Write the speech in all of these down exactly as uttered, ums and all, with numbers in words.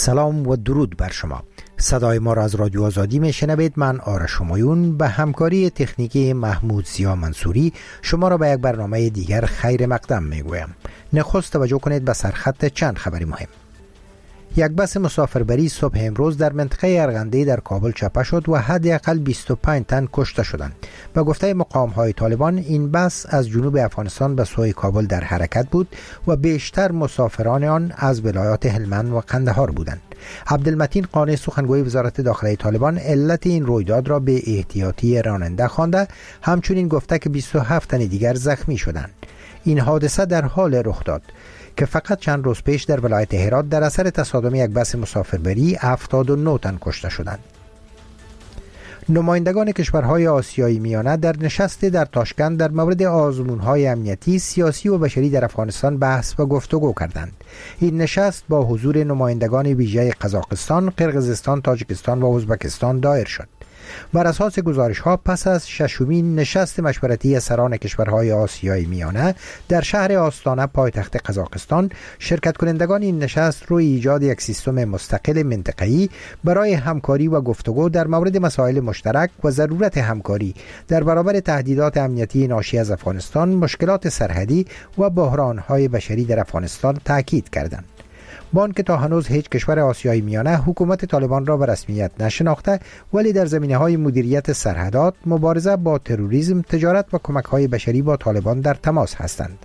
سلام و درود بر شما. صدای ما را از رادیو آزادی میشنوید. من آرش همایون به همکاری تکنیکی محمود زیا منصوری شما را به یک برنامه دیگر خیر مقدم میگویم. نخست توجه کنید به سرخط چند خبری مهم. یک بس مسافربری صبح امروز در منطقه ارغنده در کابل چپه شد و حداقل بیست و پنج تن کشته شدند. به گفته مقام‌های طالبان این بس از جنوب افغانستان به سوی کابل در حرکت بود و بیشتر مسافران آن از ولایات هلمند و قندهار بودند. عبدالمتین قانی سخنگوی وزارت داخلی طالبان علت این رویداد را به احتیاطی راننده خوانده، همچنین گفته که بیست و هفت تن دیگر زخمی شدند. این حادثه در حال رخ داد که فقط چند روز پیش در ولایت هرات در اثر تصادم یک بس مسافربری هفتاد و نه تن کشته شدند. نمایندگان کشورهای آسیایی میانه در نشست در تاشکند در مورد آزمون‌های امنیتی، سیاسی و بشری در افغانستان بحث و گفتگو کردند. این نشست با حضور نمایندگان ویژه قزاقستان، قرقیزستان، تاجیکستان و ازبکستان دایر شد. بر اساس گزارش‌ها پس از ششمین نشست مشورتی سران کشورهای آسیای میانه در شهر آستانه پایتخت قزاقستان، شرکت کنندگان این نشست روی ایجاد یک سیستم مستقل منطقه‌ای برای همکاری و گفتگو در مورد مسائل مشترک و ضرورت همکاری در برابر تهدیدات امنیتی ناشی از افغانستان، مشکلات سرحدی و بحران‌های بشری در افغانستان تاکید کردند. با آنکه تا هنوز هیچ کشور آسیایی میانه حکومت طالبان را به رسمیت نشناخته، ولی در زمینه‌های مدیریت سرحدات، مبارزه با تروریسم، تجارت و کمک‌های بشری با طالبان در تماس هستند.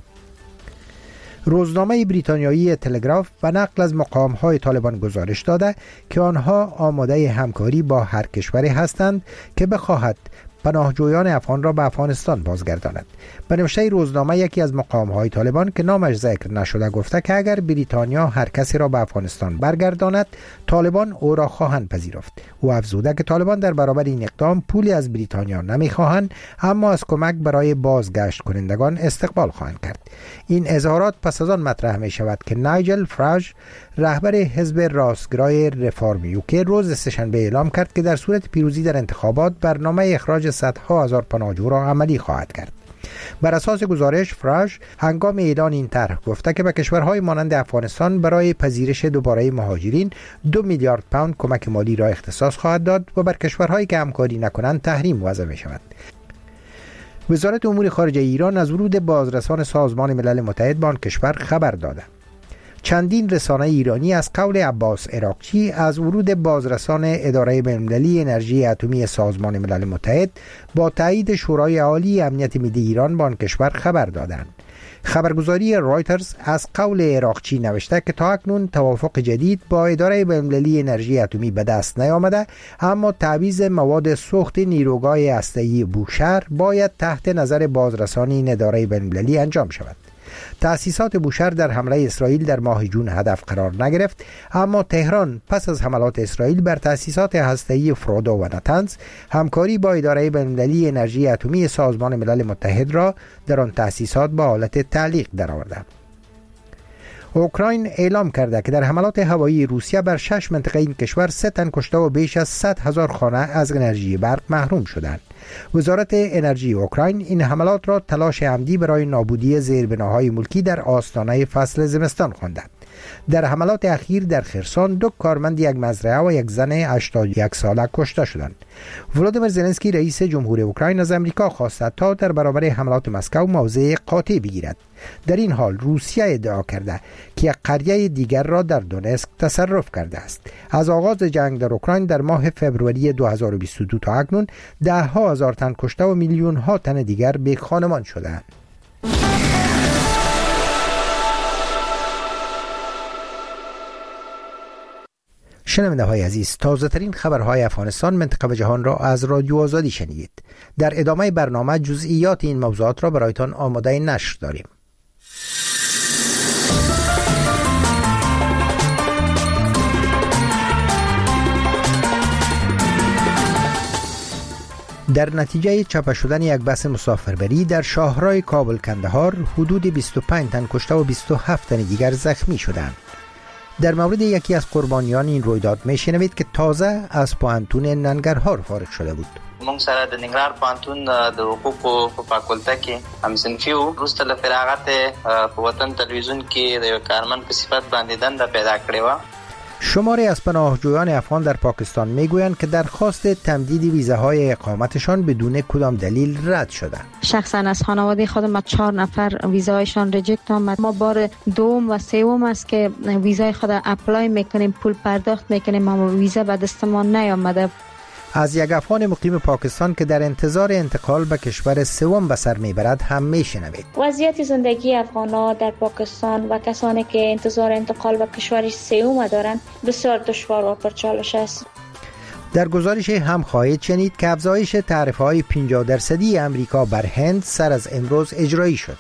روزنامه بریتانیایی تلگراف به نقل از مقام‌های طالبان گزارش داده که آنها آماده همکاری با هر کشوری هستند که بخواهد پناهجویان افغان را به افغانستان بازگرداند. به نوشته روزنامه یکی از مقام‌های طالبان که نامش ذکر نشده گفته که اگر بریتانیا هر کسی را به افغانستان برگرداند، طالبان او را خواهند پذیرفت. او افزوده که طالبان در برابر این اقدام پولی از بریتانیا نمی‌خواهند، اما از کمک برای بازگشت کنندگان استقبال خواهند کرد. این اظهارات پس از آن مطرح می شود که نایجل فراج، رهبر حزب راستگرای رفارم یوکی، روز سه‌شنبه اعلام کرد که در صورت پیروزی در انتخابات برنامه اخراج صدها هزار پناهجو را عملی خواهد کرد. بر اساس گزارش، فراج هنگام اعلان این طرح گفته که به کشورهای مانند افغانستان برای پذیرش دوباره مهاجرین دو میلیارد پوند کمک مالی را اختصاص خواهد داد و بر کشورهایی که همکاری نکنند تحریم وضع می شود. وزارت امور خارجه ایران از ورود بازرسان سازمان ملل متحد به آن کشور خبر داده. چندین رسانه ایرانی از قول عباس عراقچی از ورود بازرسان اداره بین‌المللی انرژی اتمی سازمان ملل متحد با تایید شورای عالی امنیت ملی ایران به آن کشور خبر دادند. خبرگزاری رایترز از قول عراقچی نوشته که تا اکنون توافق جدید با اداره بین‌المللی انرژی اتمی به دست نیامده، اما تعویض مواد سوخت نیروگاه هسته‌ای بوشهر باید تحت نظر بازرسان این اداره بین‌المللی انجام شود. تأسیسات بوشهر در حمله اسرائیل در ماه جون هدف قرار نگرفت، اما تهران پس از حملات اسرائیل بر تأسیسات هسته‌ای فرودو و نتنز همکاری با اداره بین‌المللی انرژی اتمی سازمان ملل متحد را در آن تأسیسات به حالت تعلیق درآورده. اوکراین اعلام کرده که در حملات هوایی روسیه بر شش منطقه این کشور سه تن کشته و بیش از صد هزار خانه از انرژی برق محروم شدند. وزارت انرژی اوکراین این حملات را تلاش عمدی برای نابودی زیربناهای ملکی در آستانه فصل زمستان خوانده. در حملات اخیر در خرسان دو کارمند یک مزرعه و یک زن هشتاد و یک ساله کشته شدند. ولادیمیر زلنسکی رئیس جمهور اوکراین از امریکا خواسته تا در برابر حملات مسکو موضع قاطع بگیرد. در این حال روسیه ادعا کرده که یک قریه دیگر را در دونسک تصرف کرده است. از آغاز جنگ در اوکراین در ماه فوریه دو هزار و بیست و دو تا اکنون ده ها هزار تن کشته و میلیون ها تن دیگر به خانمان شدند. شنونده های عزیز، تازه ترین خبرهای افغانستان، منطقه و جهان را از رادیو آزادی شنیدید. در ادامه برنامه جزئیات این موضوعات را برایتان آماده نشر داریم. در نتیجه چپه شدن یک بس مسافربری در شاهراه کابل کندهار حدود بیست و پنج تن کشته و بیست و هفت تن دیگر زخمی شدند. در مورد یکی از قربانیان این رویداد میشنوید که تازه از پوهنتون ننګرهار فارغ شده بود. مونږ سره د ننګرهار پوهنتون د حقوقو په فاکولته کې همصنفي وو. وروسته له فراغت په وطن تلویزیون کې د یو کارمند په صفت باندې دنده پیدا کړې وه. شماری از پناهجویان افغان در پاکستان میگویند که درخواست تمدید ویزاهای اقامتشان بدون کدام دلیل رد شده. شخصا از خانواده خودم ما چهار نفر ویزایشان ریجکت آمد. ما بار دوم و سوم است که ویزای خود اپلای میکنیم، پول پرداخت میکنیم، اما ویزا به دستمان نیامده. از یک افغان مقیم پاکستان که در انتظار انتقال به کشور سوم به سر میبرد هم میشنوید. وضعیت زندگی افغان‌ها در پاکستان و کسانی که انتظار انتقال به کشور سوم دارند بسیار دشوار و پرچالش است. در گزارش هم خواهید شنید که افزایش تعرفه‌های پنجاه درصدی امریکا بر هند سر از امروز اجرایی شد.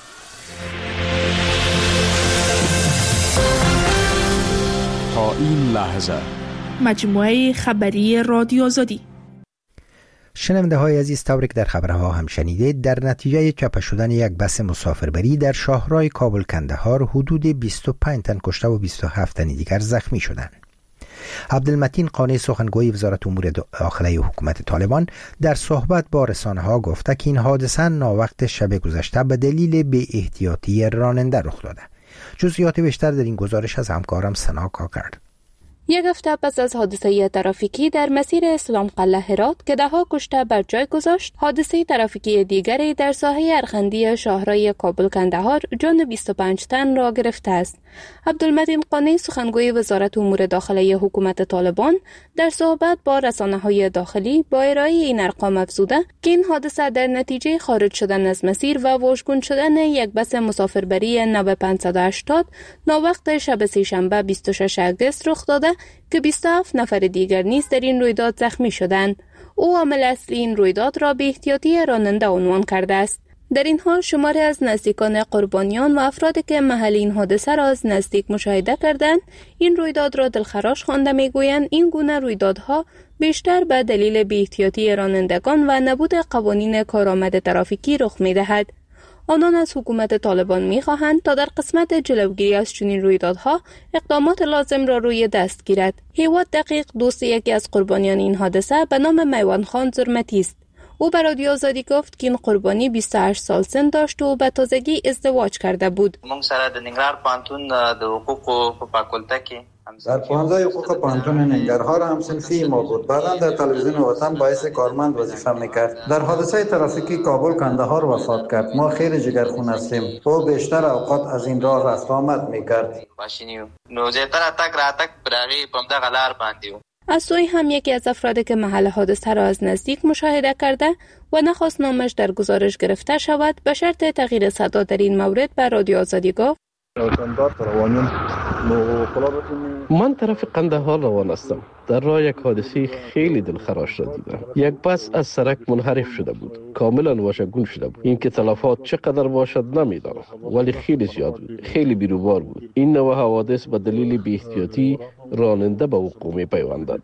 تا این لحظه مجموعه خبری رادیو آزادی. شنونده های عزیز، طوری که در خبرها هم شنیدید، در نتیجه چاپ شدن یک بس مسافربری در شاهراه کابل کندهار حدود بیست و پنج تن کشته و بیست و هفت تن دیگر زخمی شدند. عبدالمتین قانی سخنگوی وزارت امور داخلی حکومت طالبان در صحبت با رسانه ها گفته که این حادثه ناوقت شب گذشته به دلیل بی احتیاطی راننده رخ داده. جزئیات بیشتر در این گزارش از همکارم سنا کاکر. یک هفته پس از حادثه ترافیکی در مسیر اسلام قلعه هرات که ده ها کشته بر جای گذاشت، حادثه ترافیکی دیگری در ساحه ارخندی شاهراه کابل کندهار جان بیست و پنج تن را گرفته است. عبدالمتین قانی سخنگوی وزارت امور داخلی حکومت طالبان در صحبت با رسانه‌های داخلی با ارائه این ارقام افزوده که این حادثه در نتیجه خارج شدن از مسیر و واژگون شدن یک بس مسافربری نو پانصد و هشتاد ناوقت شب سه‌شنبه بیست و شش آگوست رخ داده که بیست و هفت نفر دیگر نیز در این رویداد زخمی شدند. او عامل اصلی این رویداد را بی احتیاطی راننده عنوان کرده است. در این حال شماری از نزدیکان قربانیان و افرادی که محل این حادثه را از نزدیک مشاهده کردند این رویداد را دلخراش خوانده میگویند این گونه رویدادها بیشتر به دلیل بی احتیاطی رانندگان و نبود قوانین کارآمد ترافیکی رخ می‌دهد. آنان از حکومت طالبان می‌خواهند تا در قسمت جلوگیری از چنین رویدادها اقدامات لازم را روی دست گیرد. هیواد دقیق دوست یکی از قربانیان این حادثه به نام میوان خان زرمتی است. او به رادیو آزادی گفت که این قربانی بیست و هشت سال سن داشت و به تازگی ازدواج کرده بود. موږ سره د ننګرهار پوهنتون د حقوقو په فاکولته کې در پانزده حقوق پوهنتون ننګرهار هم صنفی ما بود. بعدا در تلویزیون وطن باعث کارمند وظیفه میکرد. در حادثه ترافیکی کابل کندهار وفات کرد. ما خیلی جگرخون هستیم. او بیشتر اوقات از این راه رفت آمد میکرد. نو زیاتره تک راتک براغي په دغه لار باندې. از سوی هم یکی از افرادی که محل حادثه را از نزدیک مشاهده کرده و نخواست نامش در گزارش گرفته شود به شرط تغییر صدا در این مورد به رادیو آزادی گفت: من طرف قندهار روان هستم. در راه یک حادثه خیلی دلخراش را دیدم. یک بس از سرک منحرف شده بود. کاملا واژگون شده بود. اینکه تلفات چقدر باشد نمیدانم، ولی خیلی زیاد بود. خیلی بیروبار بود. این نوع حوادث به دلیل بی احتیاطی راننده به وقوع می‌پیوندد.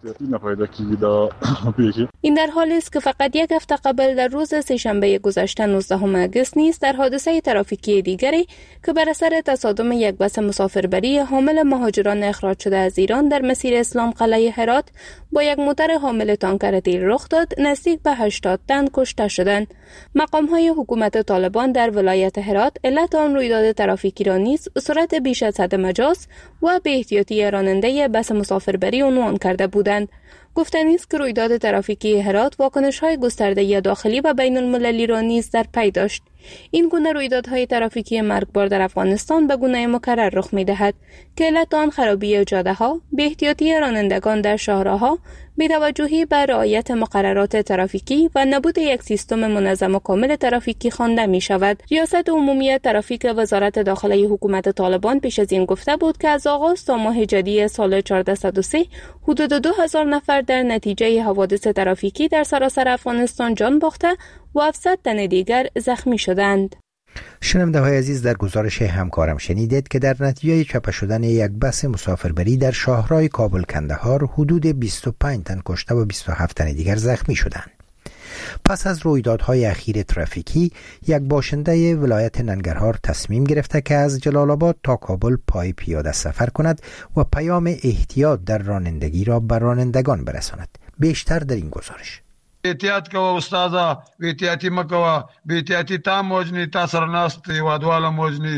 این در حالی است که فقط یک هفته قبل در روز سه‌شنبه گذشته نوزدهم آگوست نیز در حادثه ترافیکی دیگری که بر اثر تصادم یک بس مسافربری حامل مهاجران اخراج شده از ایران در مسیر اسلام قلعه هرات با یک موتر حامل تانکر تیل رخ داد، نزدیک به هشتاد تن کشته شدند. مقام‌های حکومت طالبان در ولایت هرات علت آن رویداد ترافیکی را نیز سرعت بیش از حد مجاز و بی احتیاطی راننده بس مسافربری عنوان کرده بودند. گفتنی است که رویداد ترافیکی هرات واکنش‌های گسترده داخلی و بین المللی را نیز در پی داشت. این گونه رویدادهای ترافیکی مرگبار در افغانستان به گونه مکرر رخ می‌دهد که علت آن خرابی جاده‌ها، بی‌احتیاطی رانندگان در شاهراه‌ها، بی‌توجهی به رعایت مقررات ترافیکی و نبود یک سیستم منظم و کامل ترافیکی خوانده می‌شود. ریاست عمومی ترافیک وزارت داخلی حکومت طالبان پیش از این گفته بود که از آغاز تا ماه جدی سال چهارده صد و سه حدود دو هزار نفر در نتیجه حوادث ترافیکی در سراسر افغانستان جان باخته و هفتصد تن دیگر زخمی شدند. شنونده های عزیز، در گزارش همکارم شنیدید که در نتیجه چاپ شدن یک بس مسافربری در شاهراه کابل کندهار حدود بیست و پنج تن کشته و بیست و هفت تن دیگر زخمی شدند. پس از رویدادهای اخیر ترافیکی، یک باشنده ولایت ننگرهار تصمیم گرفته که از جلال آباد تا کابل پای پیاده سفر کند و پیام احتیاط در رانندگی را به رانندگان برساند. بیشتر در این گزارش. احتیاط کوه استادا، احتیاطی مکوه، بی احتیاطی تا موجنی تا سرناست وادوالا موجنی.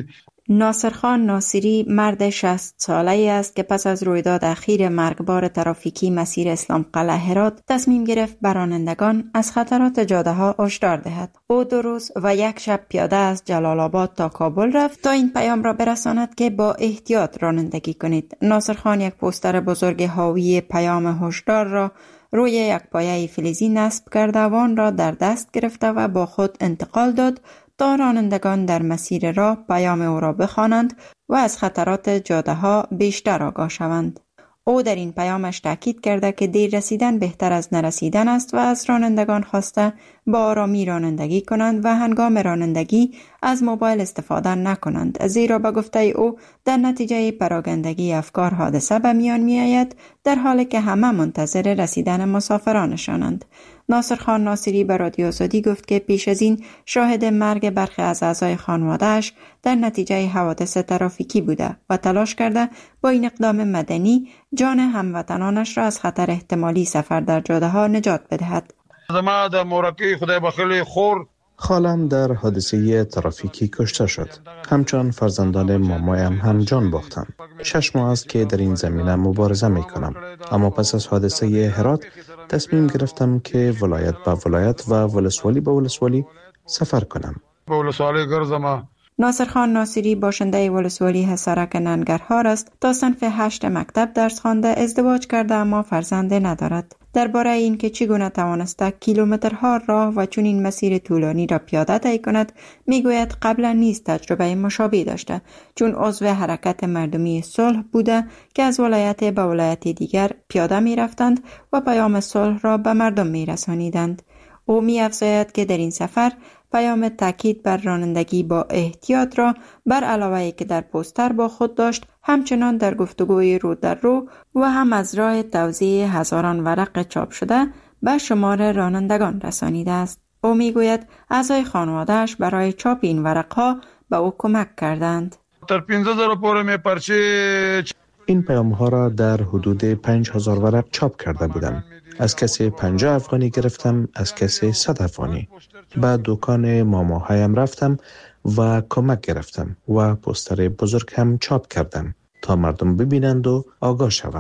ناصرخان ناصری مرد شصت ساله‌ای است که پس از رویداد اخیر مرگبار ترافیکی مسیر اسلام قلعه هرات تصمیم گرفت به رانندگان از خطرات جاده‌ها هشدار دهد. او دو روز و یک شب پیاده از جلال آباد تا کابل رفت تا این پیام را برساند که با احتیاط رانندگی کنید. ناصرخان یک پوستر بزرگ حاوی پیام هشدار را روی یک پایه فلزی نصب کرده و آن را در دست گرفته و با خود انتقال داد تا رانندگان در مسیر راه پیام او را بخوانند و از خطرات جاده ها بیشتر آگاه شوند. او در این پیامش تاکید کرده که دیر رسیدن بهتر از نرسیدن است و از رانندگان خواسته با آرامی رانندگی کنند و هنگام رانندگی از موبایل استفاده نکنند، زیرا به گفته او در نتیجه پراگندگی افکار حادثه به میان می آید، در حالی که همه منتظر رسیدن مسافرانشانند. ناصرخان ناصری به رادیو آزادی گفت که پیش از این شاهد مرگ برخی از اعضای خانواده‌اش در نتیجه حوادث ترافیکی بوده و تلاش کرده با این اقدام مدنی جان هموطنانش را از خطر احتمالی سفر در جاده‌ها نجات بدهد. زما د مورکی خدای بخیلی خور خالم در حادثه ترافیکی کشته شد. همچنان فرزندان مامایم هم جان باختند. شش ماه است که در این زمینه مبارزه می کنم. اما پس از حادثه هرات تصمیم گرفتم که ولایت به ولایت و ولسوالی به ولسوالی سفر کنم. به ولسوالی گرزم. ناصرخان ناصری باشنده ولسوالی حصارک ننگرهار است. تا صنف هشت مکتب درس خوانده، ازدواج کرده اما فرزند ندارد. درباره این که چگونه توانسته کیلومترها راه و چنین مسیر طولانی را پیاده طی کند، میگوید قبلا نیز تجربه مشابه داشته، چون عضو حرکت مردمی صلح بوده که از ولایت به ولایت دیگر پیاده می رفتند و پیام صلح را به مردم می رسانیدند. او می افزاید که در این سفر پیام تاکید بر رانندگی با احتیاط را بر علاوه که در پوستر با خود داشت، همچنان در گفتگوی رو در رو و هم از راه توزیع هزاران ورق چاپ شده به شمار رانندگان رسانیده است. او میگوید اعضای خانواده‌اش برای چاپ این ورق‌ها به او کمک کردند. تر پانزده هزار پورې می پرچه این پیام ها را در حدود پنج هزار ورق چاپ کرده بودم. از کسی پنجاه افغانی گرفتم، از کسی صد افغانی. به دکان ماماهایم رفتم و کمک گرفتم و پوستر بزرگ هم چاپ کردم تا مردم ببینند و آگاه شوند.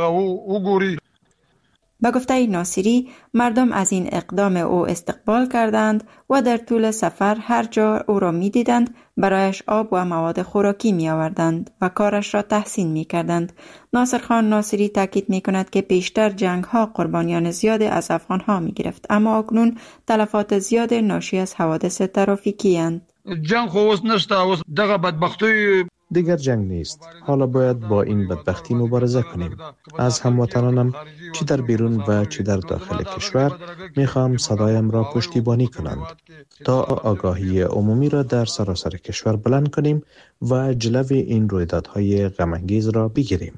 به گفته ناصری، مردم از این اقدام او استقبال کردند و در طول سفر هر جا او را می دیدند برایش آب و مواد خوراکی می آوردند و کارش را تحسین می کردند. ناصرخان ناصری تاکید می کند که پیشتر جنگ ها قربانیان زیاد از افغان ها می گرفت، اما اکنون تلفات زیاد ناشی از حوادث ترافیکی اند. جنگ خو اوس نشته، اوس دغه بدبختی دیگر جنگ نیست. حالا باید با این بدبختی مبارزه کنیم. از هموطنانم چه در بیرون و چه در داخل کشور میخوام صدایم را پشتیبانی کنند تا آگاهی عمومی را در سراسر کشور بلند کنیم و جلوی این رویدادهای غم‌انگیز را بگیریم.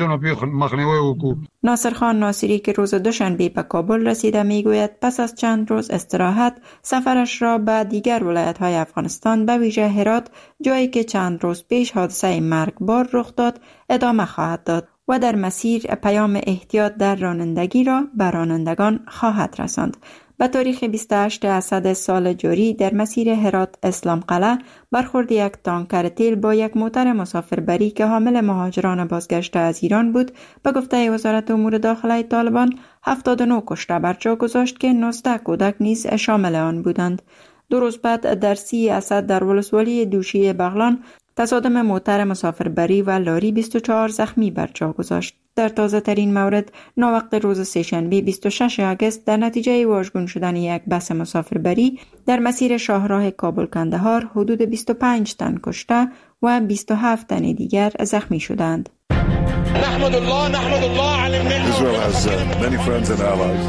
ناصرخان ناصری که روز دوشنبه به کابل رسیده میگوید پس از چند روز استراحت سفرش را به دیگر ولایت‌های افغانستان به ویژه هرات، جایی که چند روز پیش حادثه مرگبار رخ داد، ادامه خواهد داد و در مسیر پیام احتیاط در رانندگی را به رانندگان خواهد رساند. به تاریخ بیست و هشتم اسد سال جاری در مسیر هرات اسلام قلعه برخورد یک تانکر تیل با یک موتر مسافربری که حامل مهاجران بازگشته از ایران بود به گفته وزارت امور داخله طالبان هفتاد و نه کشته بر جا گذاشت که نوزده کودک نیز شامل آن بودند. دو روز بعد در سی اسد در ولسوالی دوشی بغلان تصادم موتر مسافربری و لاری بیست و چهار زخمی بر جا گذاشت. در تازه ترین مورد ناوقت روز سه‌شنبه بیست و ششم آگوست در نتیجه واژگون شدن یک بس مسافربری در مسیر شاهراه کابل کندهار حدود بیست و پنج تن کشته و بیست و هفت تن دیگر زخمی شدند. نحمد الله نحمد الله على النعمة. Israel has uh, many friends and allies.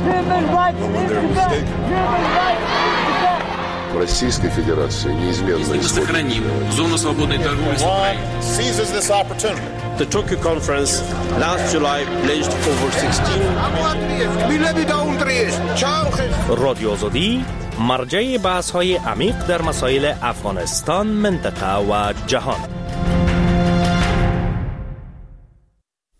Российской Федерации неизменно сохраним зону свободной торговли с Украиной. Seizes this opportunity. The Tokyo conference last July pledged over sixteen. رادیو آزادی مرجع بحث‌های عمیق در مسائل افغانستان، منطقه و جهان.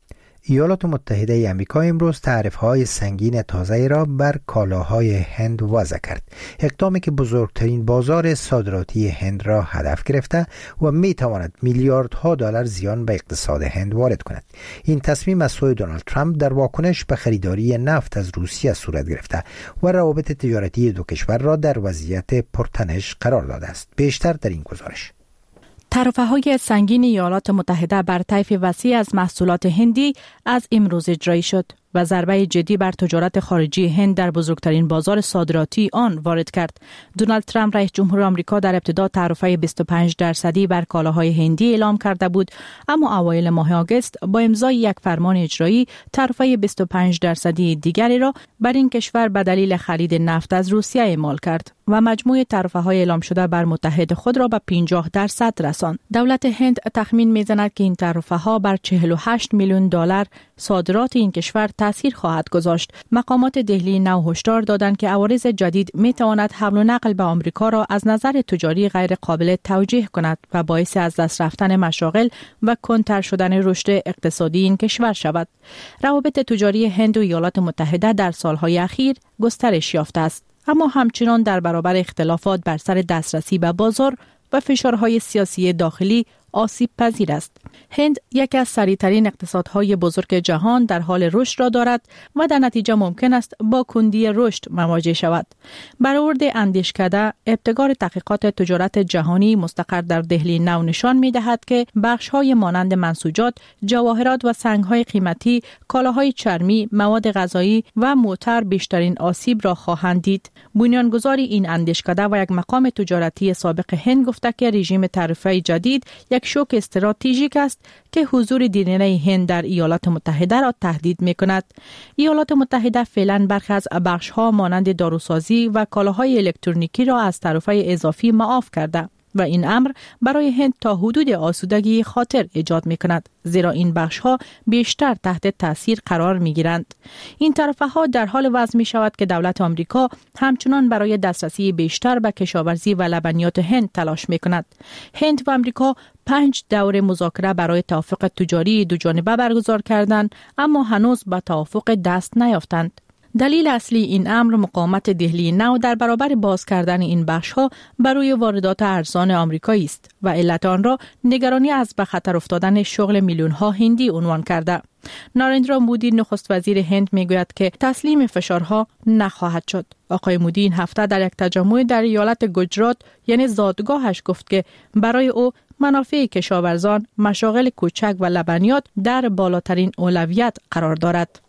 ایالات متحده آمریکا امروز تعرفه‌های سنگین تازه را بر کالاهای هند وضع کرد، اقدامی که بزرگترین بازار صادراتی هند را هدف گرفته و می‌تواند میلیاردها دلار زیان به اقتصاد هند وارد کند. این تصمیم از سوی دونالد ترامپ در واکنش به خریداری نفت از روسیه صورت گرفته و روابط تجارتی دو کشور را در وضعیت پرتنش قرار داده است. بیشتر در این گزارش. تعرفه‌های سنگین ایالات متحده بر طیف وسیع از محصولات هندی از امروز اجرایی شد و ضربه جدی بر تجارت خارجی هند در بزرگترین بازار صادراتی آن وارد کرد. دونالد ترامپ رئیس جمهور آمریکا در ابتدا تعرفه بیست و پنج درصدی بر کالاهای هندی اعلام کرده بود، اما اوایل ماه آگوست با امضای یک فرمان اجرایی تعرفه بیست و پنج درصدی دیگری را بر این کشور به دلیل خرید نفت از روسیه اعمال کرد و مجموع تعرفه‌های اعلام شده بر متحد خود را به پنجاه درصد رساند. دولت هند تخمین می‌زند که این تعرفه‌ها بر چهل و هشت میلیون دلار صادرات این کشور تاثیر خواهد گذاشت. مقامات دهلی نو هشدار دادند که عوارض جدید می‌تواند حمل و نقل به آمریکا را از نظر تجاری غیر قابل توجیه کند و باعث از دست رفتن مشاغل و کندتر شدن رشد اقتصادی این کشور شود. روابط تجاری هند و ایالات متحده در سالهای اخیر گسترش یافته است، اما همچنان در برابر اختلافات بر سر دسترسی به بازار و فشارهای سیاسی داخلی آسیب پذیر است. هند یکی از سریعترین اقتصادهای بزرگ جهان در حال رشد را دارد و در نتیجه ممکن است با کندی رشد مواجه شود. برآورد اندیشکده ابتکار تحقیقات تجارت جهانی مستقر در دهلی نو نشان می‌دهد که بخش‌های مانند منسوجات، جواهرات و سنگ‌های قیمتی، کالاهای چرمی، مواد غذایی و موتر بیشترین آسیب را خواهند دید. بنیانگذار این اندیشکده و یک مقام تجارتی سابق هند گفته که رژیم تعرفه‌ای جدید یک شوک استراتژیک است که حضور دیرینه هند در ایالات متحده را تهدید می‌کند. ایالات متحده فعلا برخی از بخش‌ها مانند داروسازی و کالاهای الکترونیکی را از تعرفه اضافی معاف کرده و این امر برای هند تا حدود آسودگی خاطر ایجاد می‌کند، زیرا این بخش‌ها بیشتر تحت تاثیر قرار می‌گیرند. این تعرفه‌ها در حال وضع می‌شود که دولت آمریکا همچنان برای دسترسی بیشتر به کشاورزی و لبنیات هند تلاش می‌کند. هند و آمریکا پنج دور مذاکره برای توافق تجاری دو جانبه برگزار کردند، اما هنوز به توافق دست نیافتند. دلیل اصلی این امر مقاومت دهلی نو در برابر باز کردن این بخش‌ها بر روی واردات ارزان آمریکایی است و علت آن را نگرانی از به خطر افتادن شغل میلیون‌ها هندی عنوان کرده. نارندرا مودی نخست وزیر هند میگوید که تسلیم فشارها نخواهد شد. آقای مودی این هفته در یک تجمع در ایالت گجرات یعنی زادگاهش گفت که برای او منافع کشاورزان، مشاغل کوچک و لبنیات در بالاترین اولویت قرار دارد.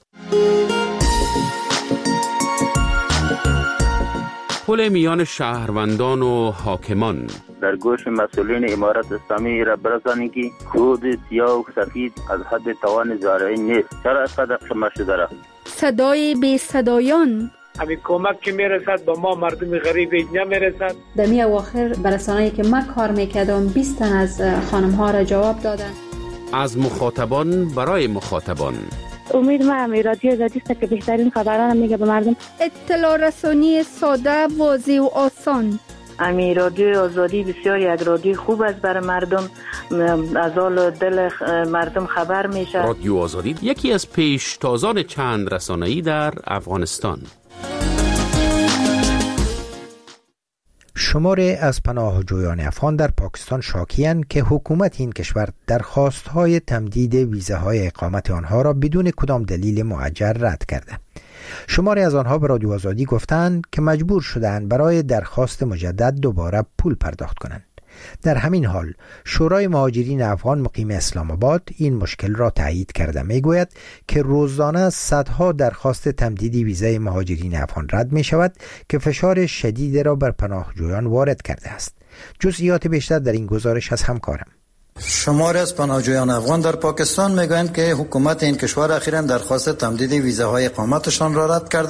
پل میان شهروندان و حاکمان در گوش مسئولین امارت اسلامی را برسانید که خود سیاه و سفید از حد توان زارعی نیست. چرا اینقدر خمه شده را؟ صدای بی صدایان همین کمک که میرسد با ما مردم غریب نمیرسد. در می اواخر برسانه‌ای که من کار میکردم بیست تن از خانم ها را جواب دادن. از مخاطبان برای مخاطبان. امید ما هم رادیو آزادی است که بهترین خبران میگه به مردم. اطلاع رسانی ساده، واضح و آسان. امی رادیو آزادی بسیار یک رادیو خوب است برای مردم، از حال دل مردم خبر میشه. رادیو آزادی یکی از پیشتازان چند رسانه‌ای در افغانستان. شماری از پناهجویان افغان در پاکستان شاکی‌اند که حکومت این کشور درخواست‌های تمدید ویزاهای اقامت آنها را بدون کدام دلیل معجل رد کرده. شماری از آنها به رادیو آزادی گفتند که مجبور شدند برای درخواست مجدد دوباره پول پرداخت کنند. در همین حال شورای مهاجرین افغان مقیم اسلام آباد این مشکل را تایید کرده. میگوید که روزانه صدها درخواست تمدید ویزای مهاجرین افغان رد می شود که فشار شدید را بر پناهجویان وارد کرده است. جزئیات بیشتر در این گزارش از همکارم. شماری از پناهجویان افغان در پاکستان میگویند که حکومت این کشور اخیراً درخواست تمدید ویزاهای اقامتشان را رد کرده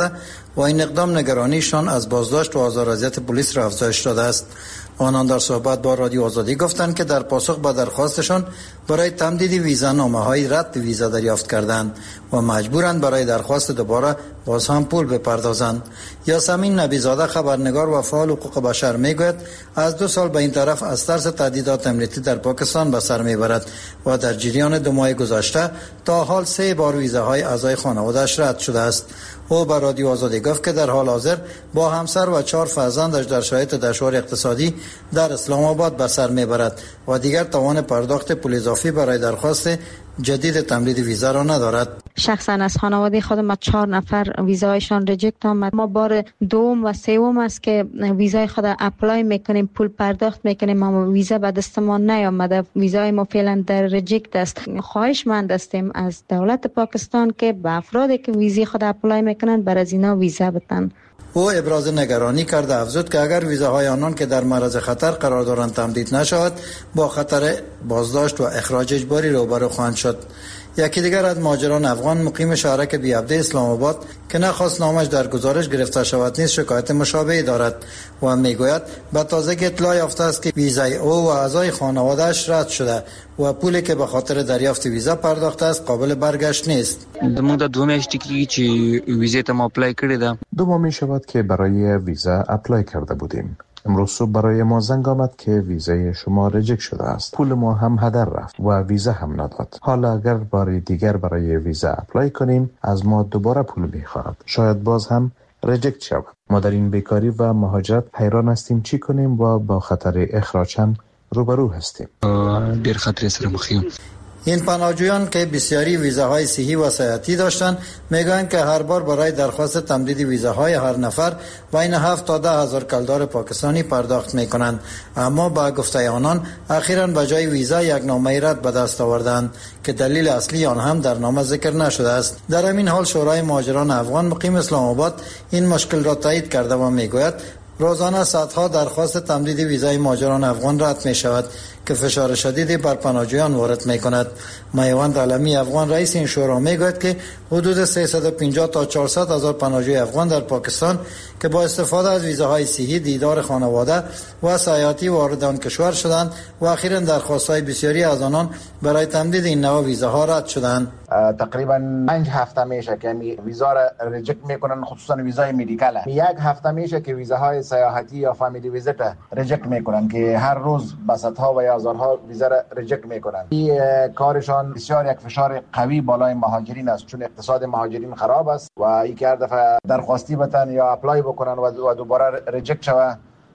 و این اقدام نگرانیشان از بازداشت و آزار پلیس را افزایش داده است. آنان در صحبت با رادیو آزادی گفتند که در پاسخ به درخواستشان برای تمدید ویزا نامه‌های رد ویزا دریافت کردند و مجبورند برای درخواست دوباره باز هم پول بپردازند. یاسمین نبیزاده خبرنگار و فعال حقوق بشر میگوید از دو سال به این طرف از ترس تهدیدات امنیتی در پاکستان به سر میبرد و در جریان دو ماه گذشته تا حال سه بار ویزاهای اعضای خانواده‌اش رد شده است. او به رادیو آزادی گفت که در حال حاضر با همسر و چهار فرزندش در شرایط دشوار اقتصادی در اسلام آباد به سر میبرد و دیگر توان پرداخت پول اضافی برای درخواست جدید تمدید ویزا را ندارد. شخصا از خانواده خودم ما چهار نفر ویزایشان ریجکت آمد. ما بار دوم و سوم است که ویزای خود اپلای میکنیم، پول پرداخت میکنیم، اما ویزا به دست ما نیامده. ویزای ما فعلا در ریجکت است. خواهشمند هستیم از دولت پاکستان که به افرادی که ویزای خود اپلای میکنند بر از اینا ویزا بدن. او ابراز نگرانی کرده افزود که اگر ویزاهای آنان که در معرض خطر قرار دارند تمدید نشود با خطر بازداشت و اخراج اجباری روبرو خواهند شد. یکی دیگر از مهاجران افغان مقیم شهرک بی‌عبده اسلام آباد که نخواست نامش در گزارش گرفته شود نیز شکایت مشابهی دارد و میگوید به تازگی اطلاع یافته است که ویزای او و اعضای خانواده‌اش رد شده و پولی که به خاطر دریافت ویزا پرداخته است قابل برگشت نیست. دمو د دوه میاشتې کې چې ویزې ته ما اپلای کړی ده. دو ماه می شود که برای ویزا اپلای کرده بودیم. امروز صبح برای ما زنگ آمد که ویزای شما ریجکت شده است. پول ما هم هدر رفت و ویزا هم نداد. حالا اگر بار دیگر برای ویزا اپلای کنیم از ما دوباره پول میخواهد. شاید باز هم ریجکت شود. ما در این بیکاری و مهاجرت حیران هستیم چی کنیم و با خطر اخراج هم روبرو هستیم. ډیر خطر سره مخ یم. این پناهجویان که بسیاری ویزاهای صحی و سیاحتی داشتند میگویند که هر بار برای درخواست تمدید ویزاهای هر نفر بین هفت تا ده هزار کلدار پاکستانی پرداخت میکنند، اما با گفته آنان اخیراً به جای ویزا یک نامه رد به دست آوردند که دلیل اصلی آن هم در نامه ذکر نشده است. در همین حال شورای مهاجران افغان مقیم اسلام آباد این مشکل را تایید کرده و میگوید روزانه صدها درخواست تمدید ویزای مهاجران افغان رد می شود که فشار شدیدی بر پناهجویان وارد می کند. میوند علمی افغان رئیس این شورا می گوید که حدود سیصد و پنجاه تا چهارصد هزار پناهجوی افغان در پاکستان که با استفاده از ویزاهای صحی دیدار خانواده و سیاحتی وارد آن کشور شدند و اخیراً درخواست‌های بسیاری از آنان برای تمدید این نوع ویزاها رد شدند. تقریبا پنج هفته میشه که ویزا را ریجکت میکنن، خصوصا ویزای مدیکال. یک هفته میشه که ویزاهای سیاحتی یا فامیلی ویزیت ریجکت میکنن که هر روز بسطها و یا هزارها ویزا را ریجکت میکنن. این کارشان بسیار یک فشار قوی بالای مهاجرین است، چون اقتصاد مهاجرین خراب است و این که هر دفعه درخواستی بتن یا اپلای بکنن و دوباره ریجکت شوه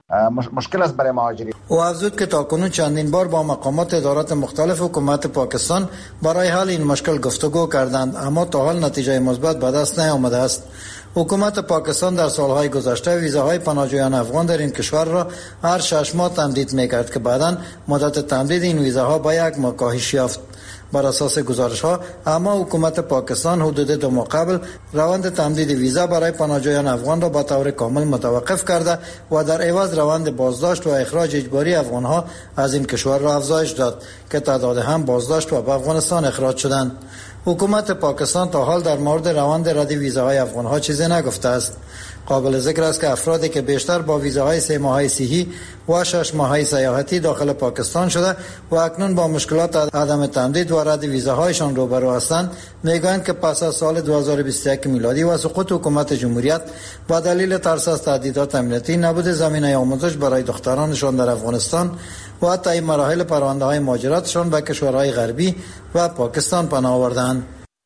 مشکل است برای مهاجرین. او افزود که تاکنون چندین بار با مقامات ادارات مختلف حکومت پاکستان برای حل این مشکل گفتگو کردند، اما تا حال نتیجه مثبت به دست نیامده است. حکومت پاکستان در سالهای گذشته ویزاهای پناهجویان افغان در این کشور را هر شش ماه تمدید میکرد که بعداً مدت تمدید این ویزاها به یک ماه کاهش یافت. بر اساس گزارش ها اما حکومت پاکستان حدود دو ماه قبل روند تمدید ویزا برای پناهجویان افغان را به طور کامل متوقف کرده و در عوض روند بازداشت و اخراج اجباری افغان ها از این کشور را افزایش داد که تعداد هم بازداشت و به افغانستان اخراج شدند. حکومت پاکستان تا حال در مورد روند رد ویزاهای افغان ها چیزی نگفته است. قابل ذکر است که افرادی که بیشتر با ویزاهای سه ماهه صحی و شش ماهه سیاحتی داخل پاکستان شده و اکنون با مشکلات عدم تمدید و رد ویزاهایشان روبرو هستند، میگویند که پس از سال دو هزار و بیست و یک میلادی و سقوط حکومت جمهوریت با دلیل ترس از تهدیدات امنیتی، نبود زمینه آموزش برای دخترانشان در افغانستان و حتی این مراحل پرونده‌های مهاجرتشان به کشورهای غربی و پاکستان پناه آوردند.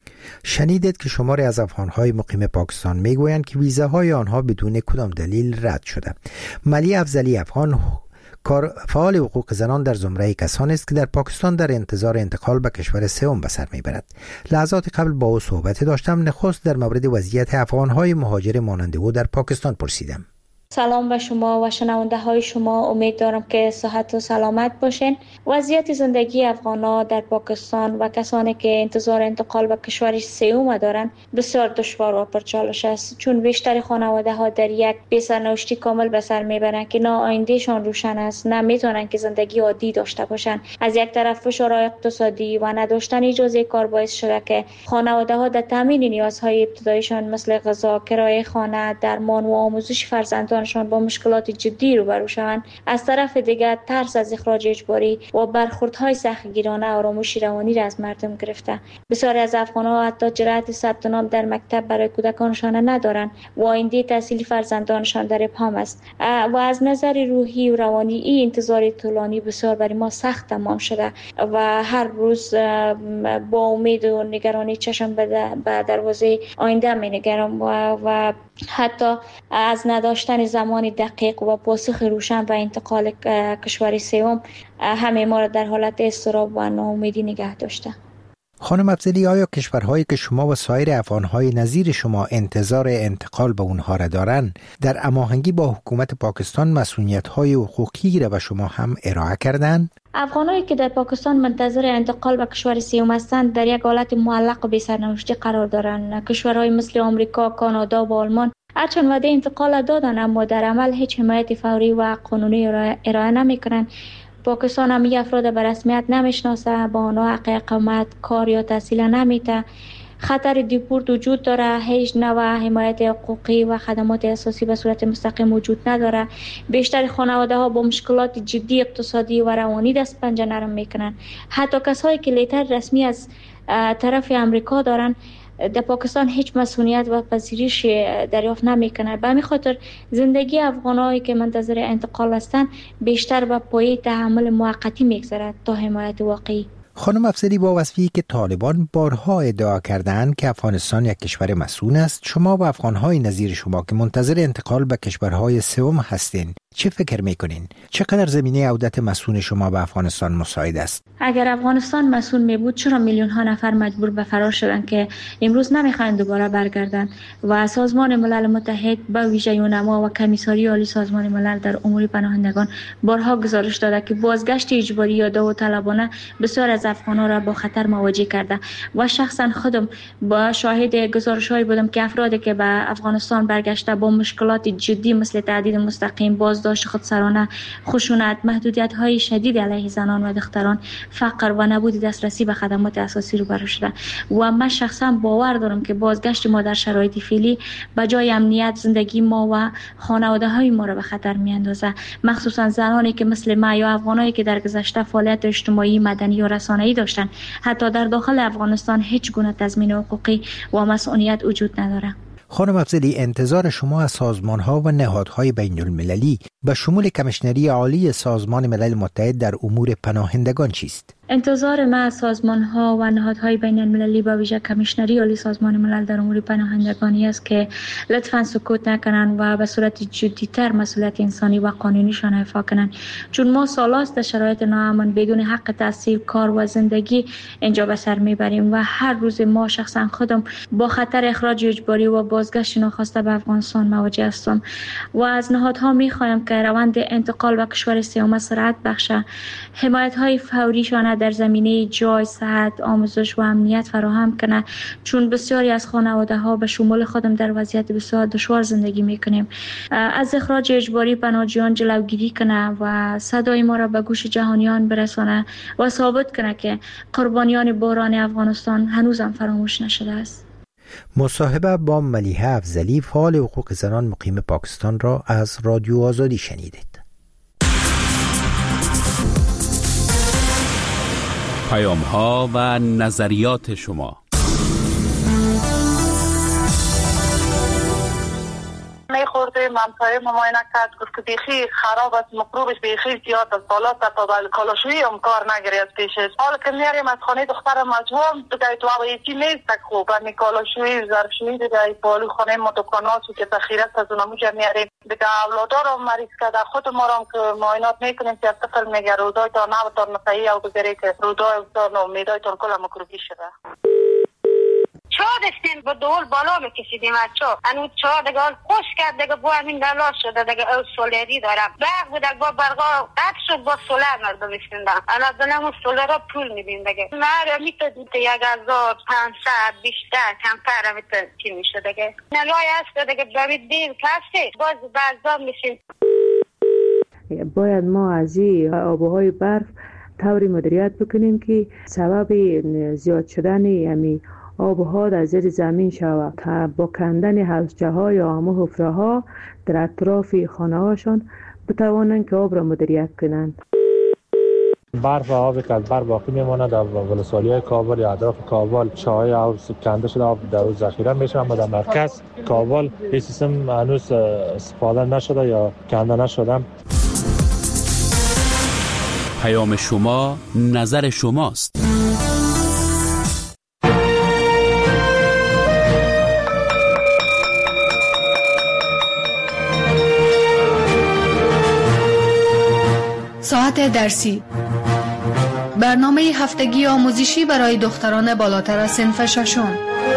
شنیدید که شماری از افغان‌های مقیم پاکستان میگویند که ویزاهای آنها بدون کدام دلیل رد شده. ملی افضلی افغان کار فعال حقوق زنان در زمره کسانی است که در پاکستان در انتظار انتقال به کشور سوم به سر میبرد. لحظات قبل با او صحبت داشتم، نخست در مورد وضعیت افغان‌های مهاجر مانند او در پاکستان پرسیدم. سلام به شما و شنونده های شما. امید دارم که صحت و سلامت باشین. وضعیت زندگی افغان‌ها در پاکستان و کسانی که انتظار انتقال به کشور سوم دارند بسیار دشوار و پرچالش است، چون بیشتر خانواده ها در یک بی‌سرنوشتی کامل به سر میبرند که نه آیندهشان روشن است، نه میتونن که زندگی عادی داشته باشند. از یک طرف فشار اقتصادی و نداشتن اجازه کار باعث شده که خانواده ها در تامین نیازهای ابتداییشان مثل غذا، کرایه خانه، درمان و آموزش فرزندان با مشکلات جدی روبرو شوند. از طرف دیگر ترس از اخراج اجباری و برخوردهای سختگیرانه آرامش روانی را از مردم گرفته. بسیاری از افغان‌ها حتی جرأت ثبت نام در مکتب برای کودکانشان ندارند و آینده تحصیلی فرزندانشان در ابهام است. و از نظر روحی و روانی این انتظار طولانی بسیار برای ما سخت تمام شده و هر روز با امید و نگرانی چشم به دروازه آینده می‌نگرم و, و حتی از نداشتن زمان دقیق و پاسخ روشن و انتقال کشور سوم همه ما را در حالت اضطراب و ناامیدی نگه داشته. خانم افضلی، آیا کشورهایی که شما و سایر افغانهای نظیر شما انتظار انتقال به اونها را دارند در هماهنگی با حکومت پاکستان مسئولیت‌های حقوقی را به شما هم ارائه کردند؟ افغانایی که در پاکستان منتظر انتقال به کشور سوم هستند در یک حالت معلق و بی‌سرنوشتی قرار دارند. کشورهای مثل آمریکا، کانادا و آلمان هرچند وعده انتقال دادند اما در عمل هیچ حمایت فوری و قانونی ارائه نمی‌کنند. پاکستان هم افراد به رسمیت نمیشناسه، با آنها حق اقامت، کار یا تحصیل نمیده. خطر دیپورت وجود داره، هیچ نوع حمایت حقوقی و خدمات اساسی به صورت مستقیم وجود نداره. بیشتر خانواده ها با مشکلات جدی اقتصادی و روانی دست پنجه نرم میکنن. حتی کسایی که لیتر رسمی از طرف امریکا دارن در پاکستان هیچ مسئولیت و پذیرش دریافت نمیکنه. به همین خاطر زندگی افغانایی که منتظر انتقال هستند بیشتر به پایه تحمل موقتی میگذرد تا حمایت واقعی. خانم افضلی، با وصفی که طالبان بارها ادعا کردند که افغانستان یک کشور مسئول است، شما و افغانهای نظیر شما که منتظر انتقال به کشورهای سوم هستین چه فکر میکنین؟ چقدر زمینه عودت مسئول شما به افغانستان مساعد است؟ اگر افغانستان مسئول می بود چرا میلیون ها نفر مجبور به فرار شدند که امروز نمیخواین دوباره برگردند؟ و سازمان ملل متحد به ویژه یونما و کمیساری عالی سازمان ملل در امور پناهندگان بارها گزارش داده که بازگشت اجباری یا داوطلبانه بسیار از افغان‌ها را با خطر مواجه کرده و شخصا خودم با شاهد گزارش‌هایی بودم که افرادی که به افغانستان برگشته با مشکلات جدی مثل تعدید مستقیم، بازداشت خودسرانه، خشونت، محدودیت‌های شدید علیه زنان و دختران، فقر و نبود دسترسی به خدمات اساسی روبرو شده و من شخصا باور دارم که بازگشت ما در شرایط فعلی به جای امنیت زندگی ما و خانواده‌های ما را به خطر می‌اندازه، مخصوصا زنانی که مثل ما یا افغانایی که در گذشته فعالیت اجتماعی، مدنی و رسانه‌ای داشتن. حتی در داخل افغانستان هیچ گونه تضمین حقوقی و مسئولیت وجود نداره. خانم افضلی، انتظار شما از سازمان‌ها و نهادهای بین‌المللی به شمول کمیشنری عالی سازمان ملل متحد در امور پناهندگان چیست؟ انتظار ما از سازمان‌ها و نهادهای بین‌المللی به ویژه کمیشنری عالی سازمان ملل در امور پناهندگانی است که لطفاً سکوت نکنند و به صورت جدی‌تر مسئولیت انسانی و قانونیشان ایفا کنند، چون ما سالاست در شرایط ناامن بدون حق تحصیل، کار و زندگی اینجا به سر میبریم و هر روز ما شخصا خودم با خطر اخراج اجباری و بازگشت ناخواسته به افغانستان مواجه هستم و از نهادها می‌خوایم که روند انتقال به کشور سوم سرعت بخشه، حمایت‌های فوریشان در زمینه جای، صحت، آموزش و امنیت فراهم کنه، چون بسیاری از خانواده‌ها به شمول خودم در وضعیت بسیار دشوار زندگی میکنیم. از اخراج اجباری پناهجویان جلوگیری کنه و صدای ما را به گوش جهانیان برسانه و ثابت کنه که قربانیان بحران افغانستان هنوزم فراموش نشده است. مصاحبه با ملیحه افضلی، فعال حقوق زنان مقیم پاکستان را از رادیو آزادی شنیدید. پیام ها و نظریات شما. می خورده منطقه مماینه کرد، گفت که بیخی خراب است، مکروبش بیخی زیاد است، حالا تا با کالاشویی هم کار نگیری از پیشش. حالا که میاریم از خانه دختر مجهوم دیگه تو هوا یکی نیست که خوب می کالاشویی ظرفشویی دیگه پالو خانه ما دکاناتو که تخیرت از اونمو جا میاریم دیگه اولادار رو مریض کرده، خود ما رو که معاینات میکنیم که از طفل میگه رودای تا نو تا نفعی او بگیری که رودای تا نو میدای تا کل مکروبی شده. چا دستیم با دول بالا میکشیدیم از چا انو چا دیگه خوش کرد دیگه با همین دلا شده دیگه او سولری دارم برق بود با برقا قطع شد با سولر مردم استندن الان دنمون سولر پول میدیم دیگه مره میتونید یک هزار پانصد بیشتر کمتر میتونید چی میشه دیگه نلای هست دیگه برید دیر کسی باز بعضا میشین. باید ما از این آبهای برف طوری مدیریت بکنیم که سبب زیاد شدن یعنی آبها در زیر زمین شود تا با کندن حوضچه ها یا همه حفره ها در اطراف خانه هاشون بتوانند که آب را مدیریت کنند. برف و آبی که از برف باقی میماند در ولسوالی های کابل یا اطراف کابل چاهای آب کنده شده آب در اون ذخیره میشه، اما در مرکز کابل این سیستم هنوز استفاده نشده یا کنده نشده. پیام شما نظر شماست. ساعت درسی، برنامه هفتگی آموزشی برای دختران بالاتر از صنف ششم.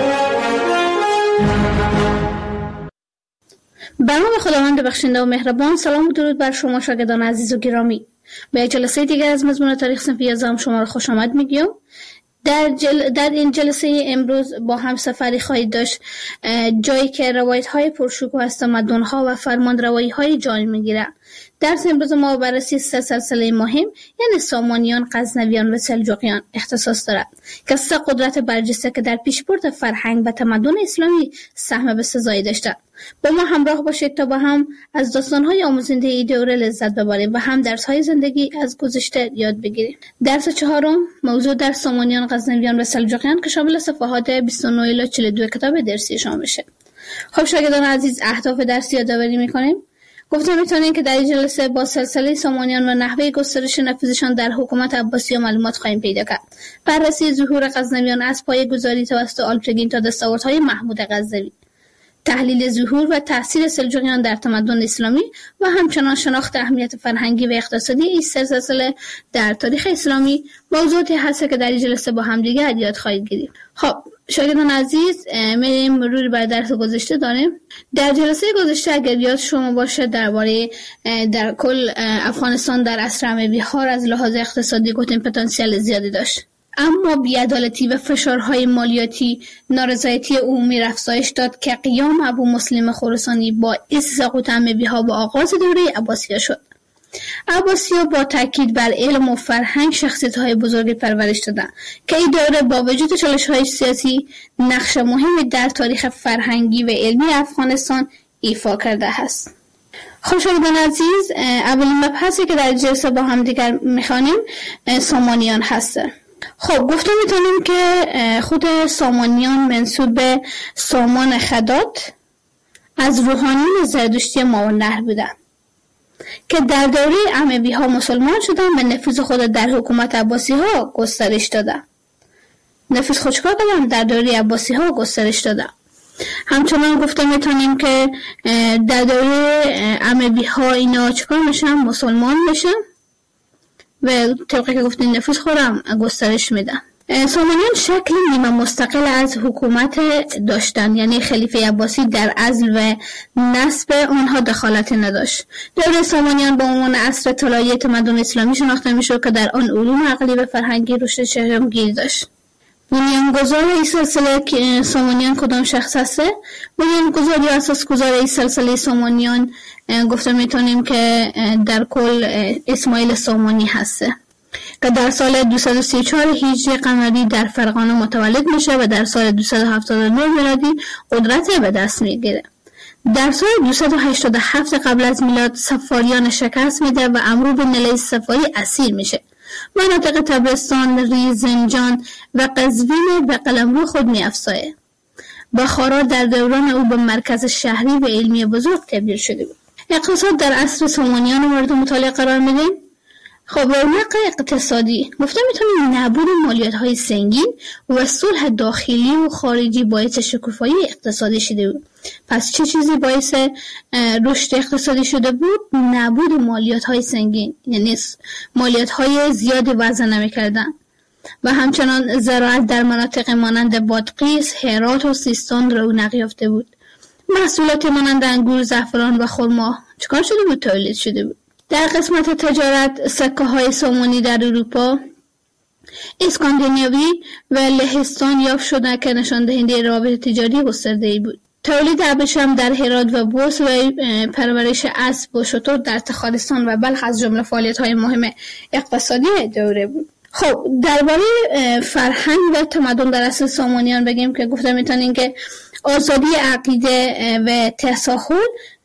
به نام خداوند بخشنده و مهربان. سلام و درود بر شما شاگردان عزیز و گرامی. به جلسه دیگر از مضمون تاریخ صنف یازدهم شما را خوش آمد میگیم. در, جل... در این جلسه امروز با هم سفری خواهید داشت جایی که روایت های پرشکوه از تمدن ها و فرمان روایی های جای میگیره. درس امروز ما بررسی سه سلسله مهم یعنی سامانیان، غزنویان و سلجوقیان اختصاص دارد که سه قدرت برجسته که در پیشبرد فرهنگ و تمدن اسلامی سهم بسزایی داشتند. با ما همراه باشید تا با هم از داستان‌های آموزنده این دوره لذت ببریم و هم درس‌های زندگی از گذشته یاد بگیریم. درس چهارم موضوع در سامانیان، غزنویان و سلجوقیان که شامل صفحات بیست و نه الی چهل و دو کتاب درسیشان بشه. خب شاگردان عزیز، اهداف درس یادآوری می‌کنیم. گفتم میتونیم که در این جلسه با سلسله سامانیان و نحوه گسترش نفوذشان در حکومت عباسیه معلومات خواهیم پیدا کرد. بررسی ظهور غزنویان از پایه‌گذاری توسط آلپرگین تا دستاوردهای محمود غزنوی، تحلیل ظهور و تأثیر سلجوقیان در تمدن اسلامی و همچنان شناخت اهمیت فرهنگی و اقتصادی این سه سلسله در تاریخ اسلامی موضوعاتی هست که در این جلسه با همدیگه یاد خواهید گرفت. خب شاگردان عزیز، میریم مرور بر درس گذشته داریم. در جلسه گذشته اگر یاد شما باشه درباره در کل افغانستان در عصر اموی‌ها از لحاظ اقتصادی گفتیم پتانسیل زیادی داشت، اما بی‌عدالتی و فشارهای مالیاتی نارضایتی عمومی را افزایش داد که قیام ابو مسلم خراسانی با سقوط اموی‌ها با آغاز دوره عباسیه شد. عباسی‌ها با تاکید بر علم و فرهنگ شخصیت‌های بزرگی پرورش دادند که این دوره با وجود چالش‌های سیاسی نقش مهمی در تاریخ فرهنگی و علمی افغانستان ایفا کرده است. خب شاگردان عزیز، اولین مبحثی که در جلسه با هم دیگر می‌خوانیم سامانیان هست. خب گفتم میتونیم که خود سامانیان منسوب به سامان خدات از روحانیون زرتشتی ماورالنهر بودن که در دوره اموی ها مسلمان شدن و نفوذ خود در حکومت عباسی ها گسترش دادن. نفوذ خود چکار کردن؟ در دوره عباسی ها گسترش دادن. همچنان گفتم میتونیم که در دوره اموی ها اینا چکار میشن؟ مسلمان میشن و طبقه که گفتیم نفوذ خورم گسترش میدن. سامانیان شکل نیمه مستقل از حکومت داشتن، یعنی خلیفه عباسی در عزل و نصب آنها دخالت نداشت. دوره سامانیان با عنوان عصر طلایی تمدن اسلامی شناخته میشد که در آن علوم عقلی و فرهنگی رشد چشمگیری داشت. بنیانگذار این سلسله سامانیان کدام شخص هسته؟ بنیانگذار یا اساسگذار این سلسله سامانیان گفته میتونیم که در کل اسماعیل سامانی هسته که در سال دویست و سی و چهار هجری قمری در فرغانه متولد میشه و در سال دویست و هفتاد و نه میلادی قدرت به دست میگیره. در سال دویست و هشتاد و هفت قبل از میلاد سفاریان شکست میده و امرو بن الیث صفاری اسیر میشه. مناطق تبرستان، ریز، زنجان و قزوین به قلمرو خود میافزایه. بخارا در دوران او به مرکز شهری و علمی بزرگ تبدیل شده بود. اقتصاد در عصر سامانیان مورد مطالعه قرار میدیم. خب رونق اقتصادی گفتم میتونیم نبود مالیات های سنگین و صلح داخلی و خارجی باعث شکوفایی اقتصادی شده بود. پس چه چیزی باعث رشد اقتصادی شده بود؟ نبود مالیات های سنگین، یعنی مالیات های زیادی وضع نمی کردن. و همچنان زراعت در مناطق مانند بادغیس، هرات و سیستان رونق یافته بود. محصولات مانند انگور، زعفران و خرما چکار شده بود؟ تولید شده بود. در قسمت تجارت، سکه های سامانی در اروپا، اسکاندیناوی و لهستان یافت شدند که نشان دهنده روابط تجاری گسترده‌ای بود. تولید ابریشم در هرات و بوس و پرورش اسب و شتر در تخارستان و بلخ از جمله فعالیت‌های مهم اقتصادی دوره بود. خب درباره فرهنگ و تمدن در اصل سامانیان بگیم که گفتم میتونین که آزادی عقیده و تساهل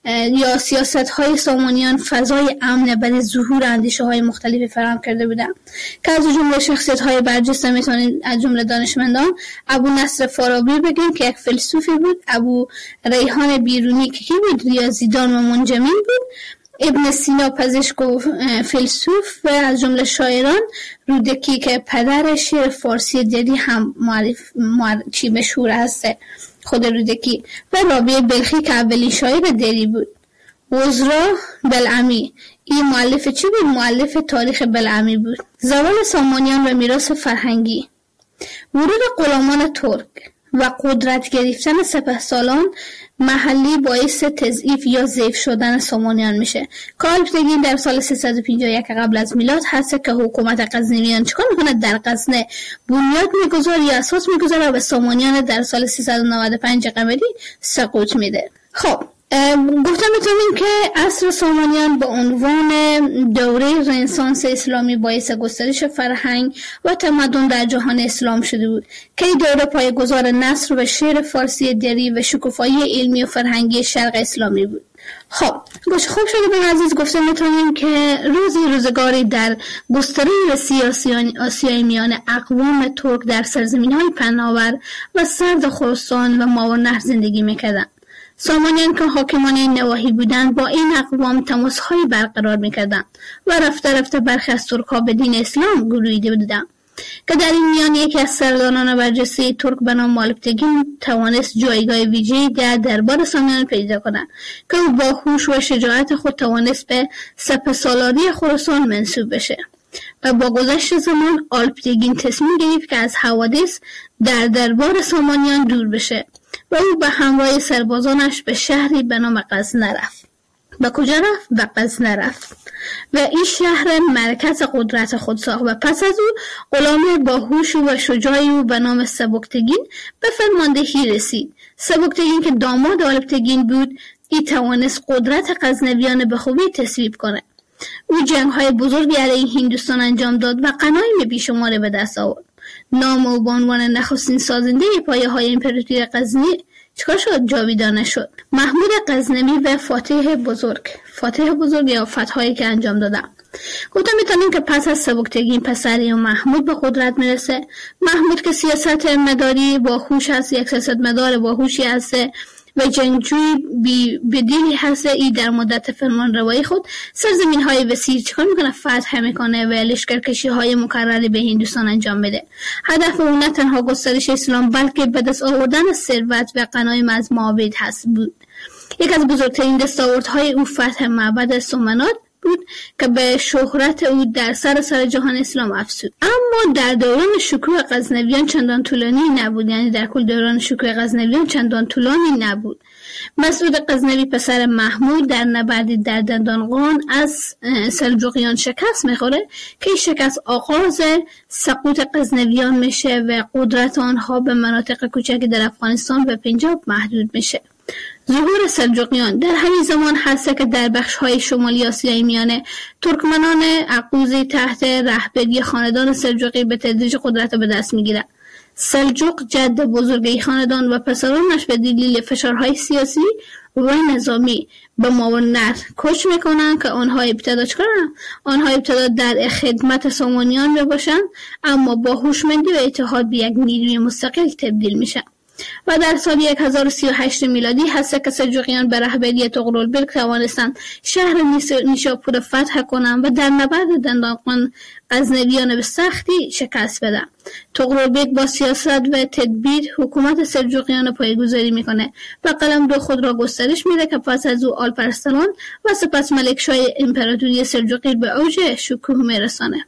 یا سیاست‌های سامانیان فضای امن برای ظهور اندیشه‌های مختلفی فراهم کرده بودند که از جمله شخصیت‌های برجسته میتونید از جمله دانشمندان ابو نصر فارابی بگیم که یک فیلسوفی بود، ابو ریحان بیرونی که کی بود؟ ریاضیدان و منجمین بود، ابن سینا پزشک و فیلسوف و از جمله شاعران رودکی که پدر شعر فارسی دری هم معرف چی مشهور هسته خود رودکی و رابعه بلخی که اولین شاعر دری بود. وزرا بلعمی این مؤلف چی بود؟ مؤلف تاریخ بلعمی بود. زوال سامانیان و میراث فرهنگی، ورود غلامان ترک و قدرت گرفتن سپهسالان محلی باعث تضعیف یا ضعیف شدن سامانیان میشه. کالپتگین در سال سیصد و پنجاه و یک قبل از میلاد هست که حکومت غزنویان چیکار میکنه؟ در غزنه بنیاد میگذاره یا اساس میگذاره و به سامانیان در سال سیصد و نود و پنج قمری سقوط میده. خب گفتم میتونیم که عصر سامانیان به عنوان دوره رنسانس اسلامی باعث گسترش فرهنگ و تمدن در جهان اسلام شده بود که این دوره پایه‌گذار نثر و شعر فارسی دری و شکوفایی علمی و فرهنگی شرق اسلامی بود. خب گوش خوب شده به عزیز گفته میتونیم که روزی روزگاری در گستره سیاسی آسیای میان اقوام ترک در سرزمین‌های پهناور و سرد خراسان و ماورالنهر زندگی میکردند. سامانیان که حاکمان نواحی بودند با این اقوام تماس‌های برقرار می‌کردند و رفته رفته برخی از ترک‌ها به دین اسلام گرویده بودند که در این میان یکی از سرداران برجسته ترک به نام مالکتگین توانست جایگاه ویژه‌ای در دربار سامانیان پیدا کند که او با هوش و شجاعت خود توانست به سپهسالاری خراسان منسوب بشه و با گذشت زمان آلپتگین تصمیم گرفت که از حوادث در دربار سامانیان دور بشه و او به همراه سربازانش به شهری به نام غزنه رفت. به کجا رفت؟ به غزنه رفت و این شهر مرکز قدرت خود ساخت و پس از او غلام باهوش و شجاعی او به نام سبکتگین به فرماندهی رسید. سبکتگین که داماد آلپتگین بود این توانست قدرت غزنویان به خوبی تصویب کنه. او جنگ‌های بزرگی علیه هندوستان انجام داد و غنایم بیشماری به دست آورد. نام او به عنوان نخستین سازنده پایه‌های امپراتوری غزنی چیکار شد؟ جاویدانه شد. محمود غزنوی و فاتح بزرگ فاتح بزرگ یا فتح‌هایی که انجام دادن. گفتم میتونیم که پس از سبکتگین پسری و محمود به قدرت میرسه. محمود که سیاست مداری با هوش هست، یک سیاست مدار با هوشی هست و جنگجوی بی بدیلی هست. ای در مدت فرمان روایی خود سرزمین های وسیع چیکار میکنه؟ فتح میکنه و لشکرکشی های مکرری به هندوستان انجام میده. هدف اون نه تنها گسترش اسلام بلکه به دست آوردن ثروت و غنایم از معابد هست بود. یک از بزرگترین دستاوردهای او فتح معبد سومنات بود که به شهرت او در سراسر جهان اسلام افزود. اما در دوران شکوه غزنویان چندان طولانی نبود، یعنی در کل دوران شکوه غزنویان چندان طولانی نبود. مسعود غزنوی پسر محمود در نبردی در دندانقان از سلجوقیان شکست میخوره که شکست آغاز سقوط غزنویان میشه و قدرت آنها به مناطق کوچکی در افغانستان و پنجاب محدود میشه. ظهور سلجوقیان در همین زمان هست که در بخش‌های شمالی آسیای میانه ترکمنان عقوزی تحت رهبری خاندان سلجوقی به تدریج قدرت به دست میگیرند. سلجوق جد بزرگی خاندان و پسرانش به دلیل فشارهای سیاسی و نظامی به ماورالنهر کوچ میکنن که آنها ابتدا چکارن؟ آنها ابتدا در خدمت سامانیان باشن اما با هوشمندی و اتحاد به یک نیروی مستقل تبدیل میشن. و در سال هزار و سی و هشت میلادی هست که سلجوقیان به رهبری طغرلبرک توانستند شهر نیشاپور فتح کنند و در نبرد دندانقان غزنویان به سختی شکست بدن. طغرلبرک با سیاست و تدبیر حکومت سلجوقیان پایه‌گذاری میکنه و قلمرو خود را گسترش میده که پس از او آلپرستان و سپس ملکشاه امپراتوری سلجوقی به اوج شکوه میرسانه.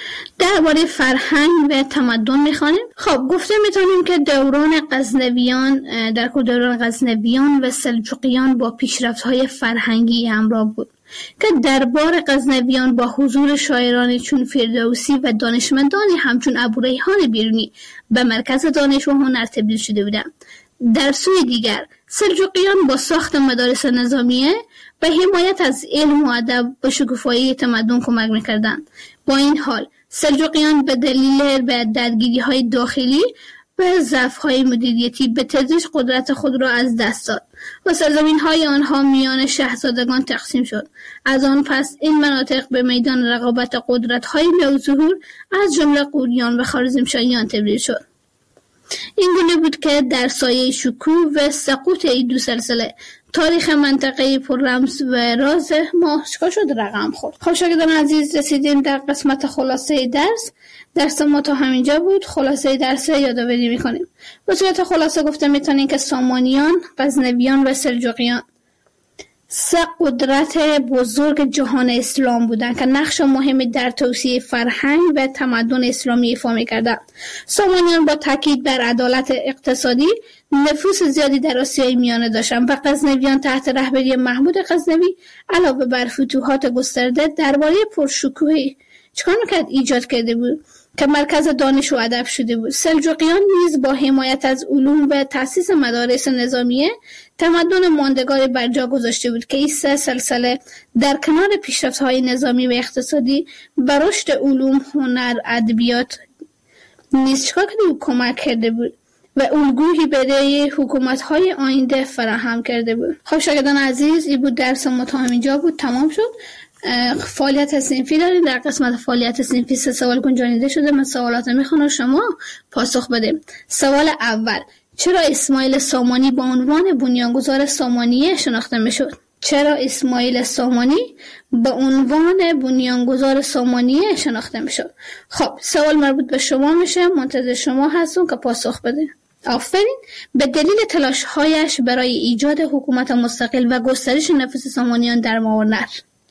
درباره فرهنگ و تمدن میخوانیم. خب گفته میتونیم که دوران غزنویان در کل دوران غزنویان و سلجوقیان با پیشرفت‌های فرهنگی همراه بود که دربار غزنویان با حضور شاعرانی چون فردوسی و دانشمندانی همچون ابوریحان بیرونی به مرکز دانش و هنر تبدیل شده بودند. در سوی دیگر سلجوقیان با ساخت مدارس نظامیه و حمایت از علم و ادب به شکوفایی تمدن کمک میکردند. با این حال سلجوقیان به دلیل به درگیری‌های داخلی و ضعف‌های مدیریتی به تدریج قدرت خود را از دست داد و سرزمین‌های آنها میان شاهزادگان تقسیم شد. از آن پس این مناطق به میدان رقابت قدرت‌های نوظهور از جمله غوریان و خوارزمشاهیان تبدیل شد. این گونه بود که در سایه شکوه و سقوط این دو سلسله تاریخ منطقه پر رمز و راز ما چکار شد رقم خورد. خب شاگردان عزیز، رسیدیم در قسمت خلاصه درس. درس ما تا همینجا بود. خلاصه درس یادآوری میکنیم. به صورت خلاصه گفته میتونیم که سامانیان، غزنویان و سلجوقیان سه قدرت بزرگ جهان اسلام بودند که نقش مهمی در توسعه فرهنگ و تمدن اسلامی ایفا می‌کردند. سامانیان با تاکید بر عدالت اقتصادی نفوذ زیادی در آسیای میانه داشتند و غزنویان تحت رهبری محمود غزنوی علاوه بر فتوحات گسترده درباره پرشکوهی چکار می‌کرد ایجاد کرده بود که مرکز دانش و ادب شده بود. سلجوقیان نیز با حمایت از علوم و تأسیس مدارس نظامیه تمدن ماندگاری بر جا گذاشته بود که این سه سلسله در کنار پیشرفت‌های نظامی و اقتصادی بر رشد علوم، هنر، ادبیات نیز چکار کرده بود؟ کمک کرده بود و الگویی برای حکومت‌های آینده فراهم کرده بود. خب شاگردان عزیز، این بود درس ما تا همینجا بود، تمام شد. فعالیت صنفی داریم. در قسمت فعالیت صنفی سه سوال گنجانیده شده. من سوالات میخوام شما پاسخ بدیم. سوال اول: چرا اسماعیل سامانی با عنوان بنیانگذار سامانیه شناخته میشد؟ چرا اسماعیل سامانی به عنوان بنیانگذار سامانیه شناخته میشد؟ خب سوال مربوط به شما میشه. منتظر شما هستم که پاسخ بده. آفرین. به دلیل تلاش‌هایش برای ایجاد حکومت مستقل و گسترش نفوذ سامانیان در ماورنهر.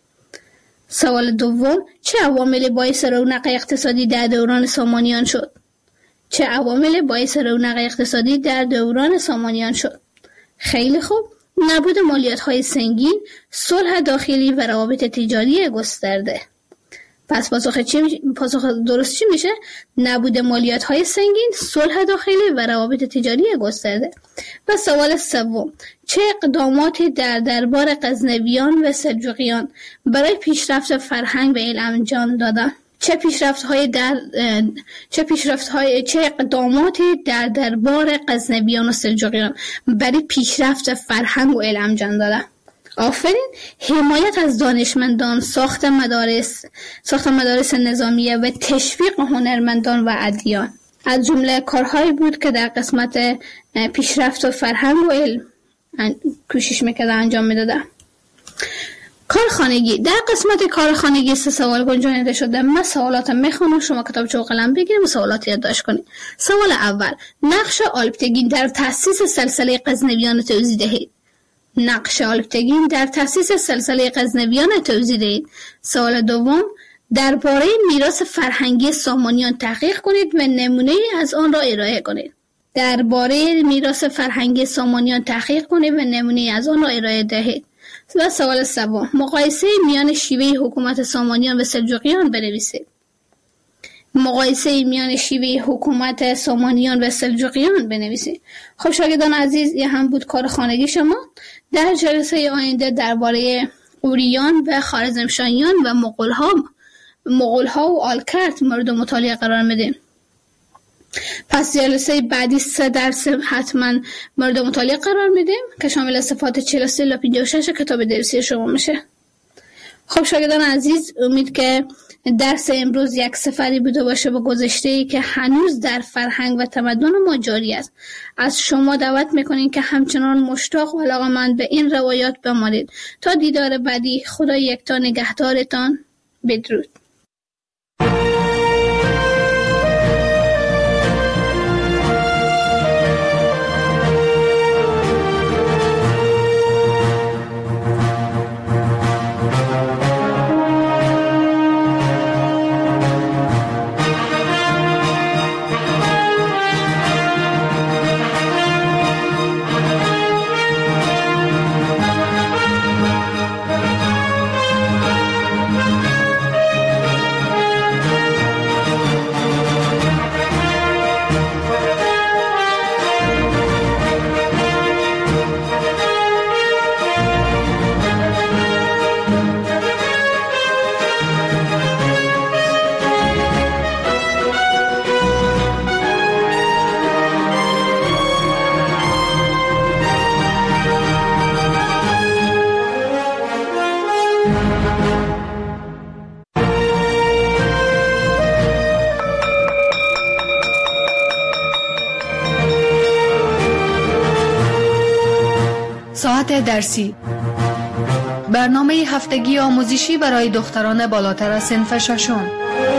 سوال دوم: چه عواملی باعث رونق اقتصادی در دوران سامانیان شد؟ چه عواملی باعث رونق اقتصادی در دوران سامانیان شد؟ خیلی خوب. نبود مالیات‌های سنگین، صلح داخلی و روابط تجاری گسترده. پس پاسخ چی میشه؟ پاسخ درست چی میشه؟ نبود مالیات‌های سنگین، صلح داخلی و روابط تجاری گسترده. و سوال سوم: چه اقداماتی در دربار غزنویان و سلجوقیان برای پیشرفت فرهنگ و علم انجام دادند؟ چه پیشرفت‌های در چه پیشرفت‌های چه اقداماتی در دربار غزنویان و سلجوقیان برای پیشرفت فرهنگ و علم انجام دادند؟ آفرین. حمایت از دانشمندان، ساخت مدارس، ساخت مدارس نظامیه و تشویق هنرمندان و ادیان از جمله کارهایی بود که در قسمت پیشرفت و فرهنگ و علم کوشش میکرده انجام میداده. کارخانگی. در قسمت کارخانگی سه سوال گنجانیده شده. من سوالات میخونم، شما کتابچه و قلم بگیرید و سوالات یادداشت کنید. سوال اول: نقش آلپتگین در تأسیس سلسله غزنویان توضیح دهید. نقش آلپتگین در تأسیس سلسله غزنویان توضیح دهید. سوال دوم: درباره میراث فرهنگی سامانیان تحقیق کنید و نمونه از آن را ارائه کنید. درباره میراث فرهنگی سامانیان تحقیق کنید و نمونه از آن را ارائه دهید. و سوال سوم: مقایسه میان شیوه حکومت سامانیان و سلجوقیان بنویسید. مقایسه میان شیوه حکومت سامانیان و سلجوقیان بنویسید. خب شاگردان عزیز، این هم بود کار خانگی شما. در جلسه آینده درباره غوریان و خوارزمشاهیان و مغول‌ها مغول‌ها و آلکرت مورد مطالعه قرار میدیم. پس جلسه بعدی سه درس حتما مورد مطالعه قرار میدیم که شامل صفات چهل و سه تا پنجاه و شش کتاب درسی شما میشه. خب شاگردان عزیز، امید که درس امروز یک سفری بوده باشه به گذشته‌ای که هنوز در فرهنگ و تمدن ما جاری است. از شما دعوت میکنیم که همچنان مشتاق و علاقه‌مند به این روایات بمانید. تا دیدار بعدی، خدا یکتا نگهدارتان. بدرود. ساعت درسی. برنامه هفتگی آموزشی برای دختران بالاتر از صنف ششم.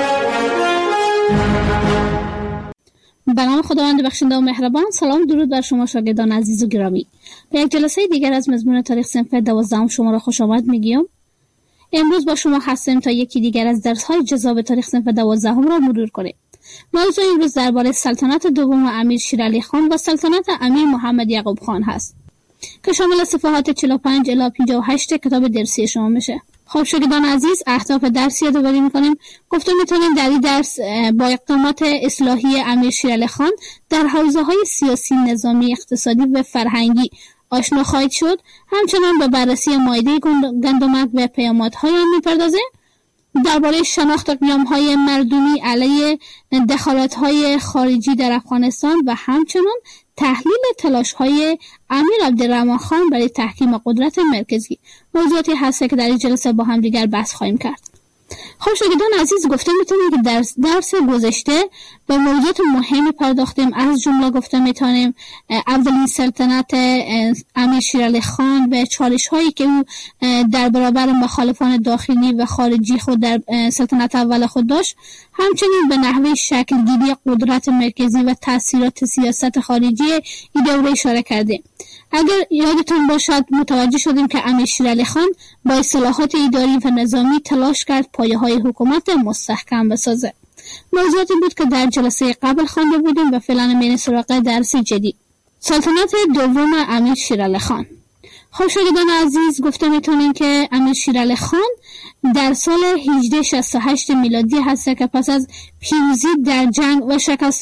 به نام خداوند بخشنده و مهربان. سلام درود بر شما شاگردان عزیز و گرامی. به یک جلسه دیگر از مضمون تاریخ صنف دوازدهم شما را خوش آمد میگیم. امروز با شما هستیم تا یکی دیگر از درس‌های جذاب تاریخ صنف دوازدهم را مرور کنیم. موضوع امروز درباره سلطنت دوم امیر شیرعلی خان و سلطنت امیر محمد یعقوب خان هست که شامل صفحات چهل و پنج الی پنجاه و هشت کتاب درسی شما میشه. خب شاگردان عزیز، اهداف درسی یادآوری میکنیم. گفتم میتونیم در این درس با اقدامات اصلاحی امیر شیرعلی خان در حوزه‌های سیاسی، نظامی، اقتصادی و فرهنگی آشنا خواهید شد. همچنان به بررسی مائده گندمک و پیامدهای آن میپردازیم. درباره شناخت قیام‌های مردمی علیه دخالت‌های خارجی در افغانستان و همچنان تحلیل تلاش‌های امیر عبدالرحمن خان برای تحکیم قدرت مرکزی موضوعاتی هست که در این جلسه با هم دیگر بحث خواهیم کرد. خب شاگردان عزیز، گفتم میتونیم که درس درس گذشته به موضوعات مهمی پرداختیم. از جمله گفتم میتونیم اولین سلطنت امیر شیرعلی خان و چالش هایی که او در برابر مخالفان داخلی و خارجی خود در سلطنت اول خود داشت، همچنین به نحوه شکلگیری قدرت مرکزی و تاثیرات سیاست خارجی این دوره اشاره کردیم. اگر یادتون باشد متوجه شدیم که امیر شیرعلی خان با اصلاحات اداری و نظامی تلاش کرد پایه‌های حکومت مستحکم بسازه. موضوعاتی بود که در جلسه قبل خوانده بودیم و فعلا میریم سراغ درس جدید. سلطنت دوم امیر شیرعلی خان. خب شاگردان عزیز، گفته میتونیم که امیر شیرعلی خان در سال هجده شصت و هشت میلادی هست که پس از پیروزی در جنگ و شکست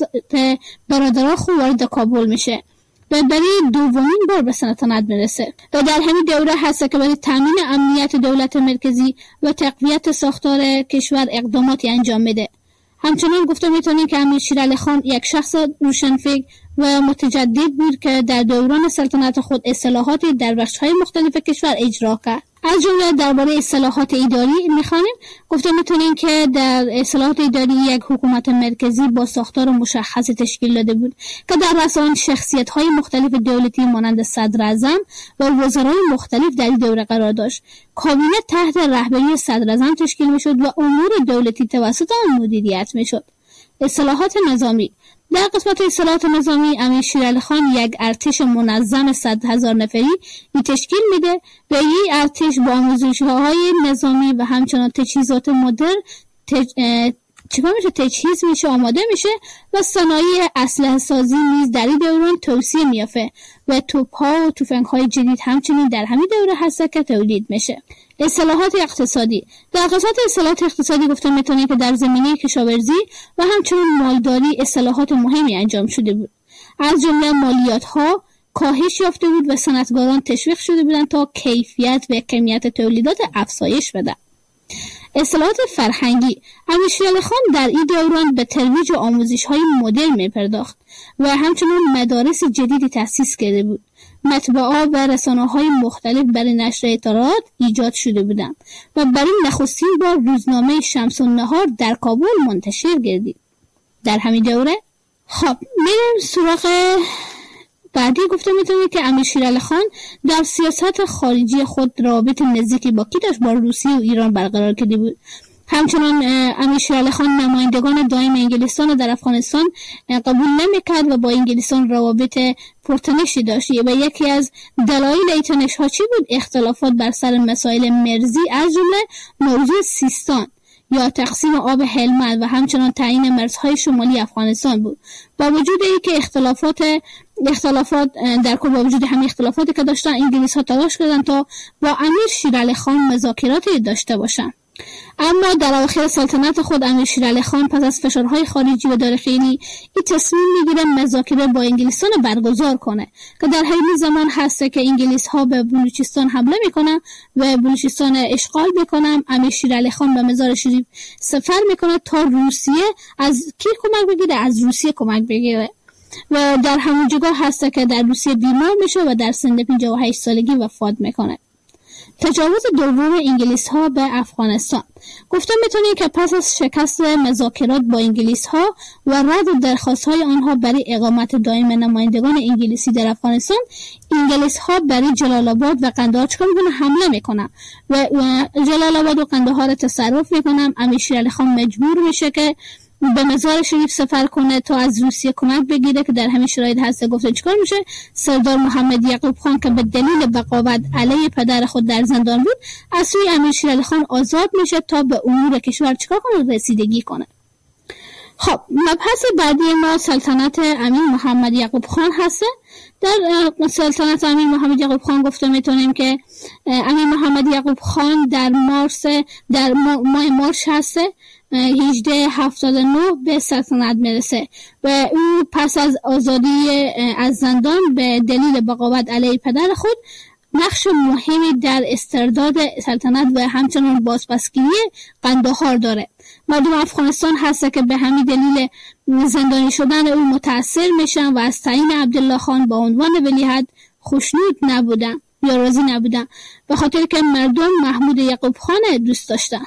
برادران خود وارد کابل میشه و برای دومین بار به سلطنت میرسه و در همین دوره هست که برای تامین امنیت دولت مرکزی و تقویت ساختار کشور اقداماتی انجام میده. همچنان گفته میتونیم که امیر شیرعلی خان یک شخص روشنفکر و متجدد بود که در دوران سلطنت خود اصلاحاتی در بخش‌های مختلف کشور اجرا کرد. از جمله درباره اصلاحات اداری میخوانیم. گفته میتونیم که در اصلاحات اداری یک حکومت مرکزی با ساختار مشخصی تشکیل داده بود که در رأس آن شخصیت‌های مختلف دولتی مانند صدر اعظم و وزرای مختلف در این دوره قرار داشت. کابینه تحت رهبری صدر اعظم تشکیل میشد و امور دولتی توسط آن مدیریت میشد. اصلاحات نظامی. در قسمت اصلاحات نظامی امیر شیرعلی خان یک ارتش منظم صد هزار نفری تشکیل میده و این ارتش با آموزش‌های نظامی و همچنان تجهیزات مدرن تج... چیکار میشه تجهیز میشه آماده میشه و صنایع اسلحه سازی نیز در این دوران توسعه میافته و توپ‌ها و تفنگ‌های جدید همچنین در همین دوره هست که تولید میشه. اصلاحات اقتصادی. در قسمت اصلاحات اقتصادی گفتم میتونیم که در زمینه کشاورزی و همچنین مالداری اصلاحات مهمی انجام شده بود. از جمله مالیات‌ها کاهش یافته بود و صنعتگران تشویق شده بودند تا کیفیت و کمیت تولیدات افزایش بده. اصلاحات فرهنگی. امیر شیرعلی خان در این دوران به ترویج آموزش‌های مدرن می‌پرداخت و همچنین مدارس جدیدی تأسیس کرده بود. مطبعه‌ها و رسانه‌های مختلف برای نشر اطلاعات ایجاد شده بودند و برای نخستین بار روزنامه شمس النهار در کابل منتشر گردید. در همین دوره خب میریم سراغ بعدی. گفته میتونید که امیر شیرعلی خان در سیاست خارجی خود رابط نزدیکی با کی داشت؟ با روسیه و ایران برقرار کرده بود. همچنان امیر شیرعلی خان نمایندگان دائم انگلستان در افغانستان قبول نمیکرد و با انگلستان روابط پرتنشی داشت و یکی از دلایل این تنش‌ها چی بود؟ اختلافات بر سر مسائل مرزی، از جمله موضوع سیستان یا تقسیم آب هلمند و همچنان تعیین مرزهای شمالی افغانستان بود. با وجود اینکه اختلافات اختلافات در کل با وجود همین اختلافاتی که داشتن، انگلیس‌ها تلاش کردند تا با امیر شیرعلی خان مذاکراتی داشته باشند. اما در اواخر سلطنت خود امیر شیرعلی خان پس از فشارهای خارجی و داخلی این تصمیم میگیره مذاکره با انگلیسان برگزار کنه که در همین زمان هست که انگلیس ها به بلوچستان حمله میکنن و بلوچستان اشغال میکنن. امیر شیرعلی خان به مزار شریف سفر میکنه تا روسیه از کی کمک بگیره؟ از روسیه کمک بگیره و در همون جگاه هست که در روسیه بیمار میشه و در سن پنجاه و هشت سالگی وفات میکنه. تجاوز دوم انگلیس ها به افغانستان. گفته میتونیم که پس از شکست مذاکرات با انگلیس ها و رد درخواست های آنها برای اقامت دائم نمایندگان انگلیسی در افغانستان، انگلیس ها برای جلال آباد و قندهار چکار میکنن؟ حمله میکنن و جلال آباد و قندهار تصرف میکنن. امیر شیر علی خان مجبور میشه که به مزار شریف سفر کنه تا از روسیه کمک بگیره که در همین شرایط هست. گفته چیکار میشه؟ سردار محمد یعقوب خان که به دلیل بغاوت علیه پدر خود در زندان بود، از سوی امیر شیر علی خان آزاد میشه تا به امور کشور چیکار کنه؟ رسیدگی کنه. خب مبحث بعدی ما سلطنت امیر محمد یعقوب خان هسته. در سلطنت امیر محمد یعقوب خان گفته میتونیم که امیر محمد یعقوب خان در مارس در ماه مارس هسته هجده هفتاد و نه به سلطنت میرسه و او پس از آزادی از زندان به دلیل بغاوت علیه پدر خود نقش مهمی در استرداد سلطنت و همچنان بازپسگیری قندهار داره. مردم افغانستان هست که به همین دلیل زندانی شدن او متاثر میشن و از تعیین عبدالله خان با عنوان ولیعهد خوشنود نبودن یا راضی نبودن، به خاطر که مردم محمود یعقوب خان دوست داشتن.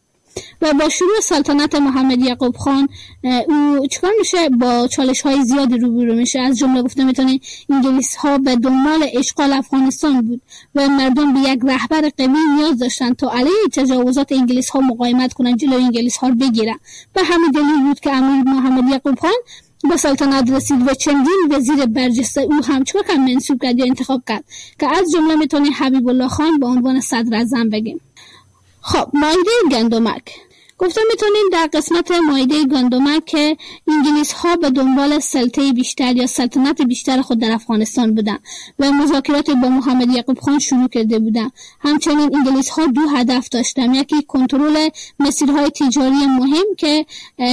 و با شروع سلطنت محمد یعقوب خان او چکار میشه؟ با چالش های زیادی روبرو میشه. از جمله گفته میتونید انگلیس ها به دنبال اشغال افغانستان بود و مردم به یک رهبر قوی نیاز داشتن تا علیه تجاوزات انگلیس ها مقاومت کنن، جلوی انگلیس ها رو بگیرن. به همین دلیل بود که امیر محمد یعقوب خان به سلطنت رسید و چندین وزیر برجسته او هم چکار کرد؟ منصوب کرد یا انتخاب کرد که از جمله میتونید حبیب الله خان به عنوان صدر اعظم بگیم. خب مائده گندمک. گفتم میتونیم در قسمت مائده گندمک که انگلیس ها به دنبال سلطه بیشتر یا سلطنت بیشتر خود در افغانستان بودن و مذاکرات با محمد یعقوب خان شروع کرده بودن. همچنین انگلیس ها دو هدف داشتن، یکی کنترل مسیرهای تجاری مهم که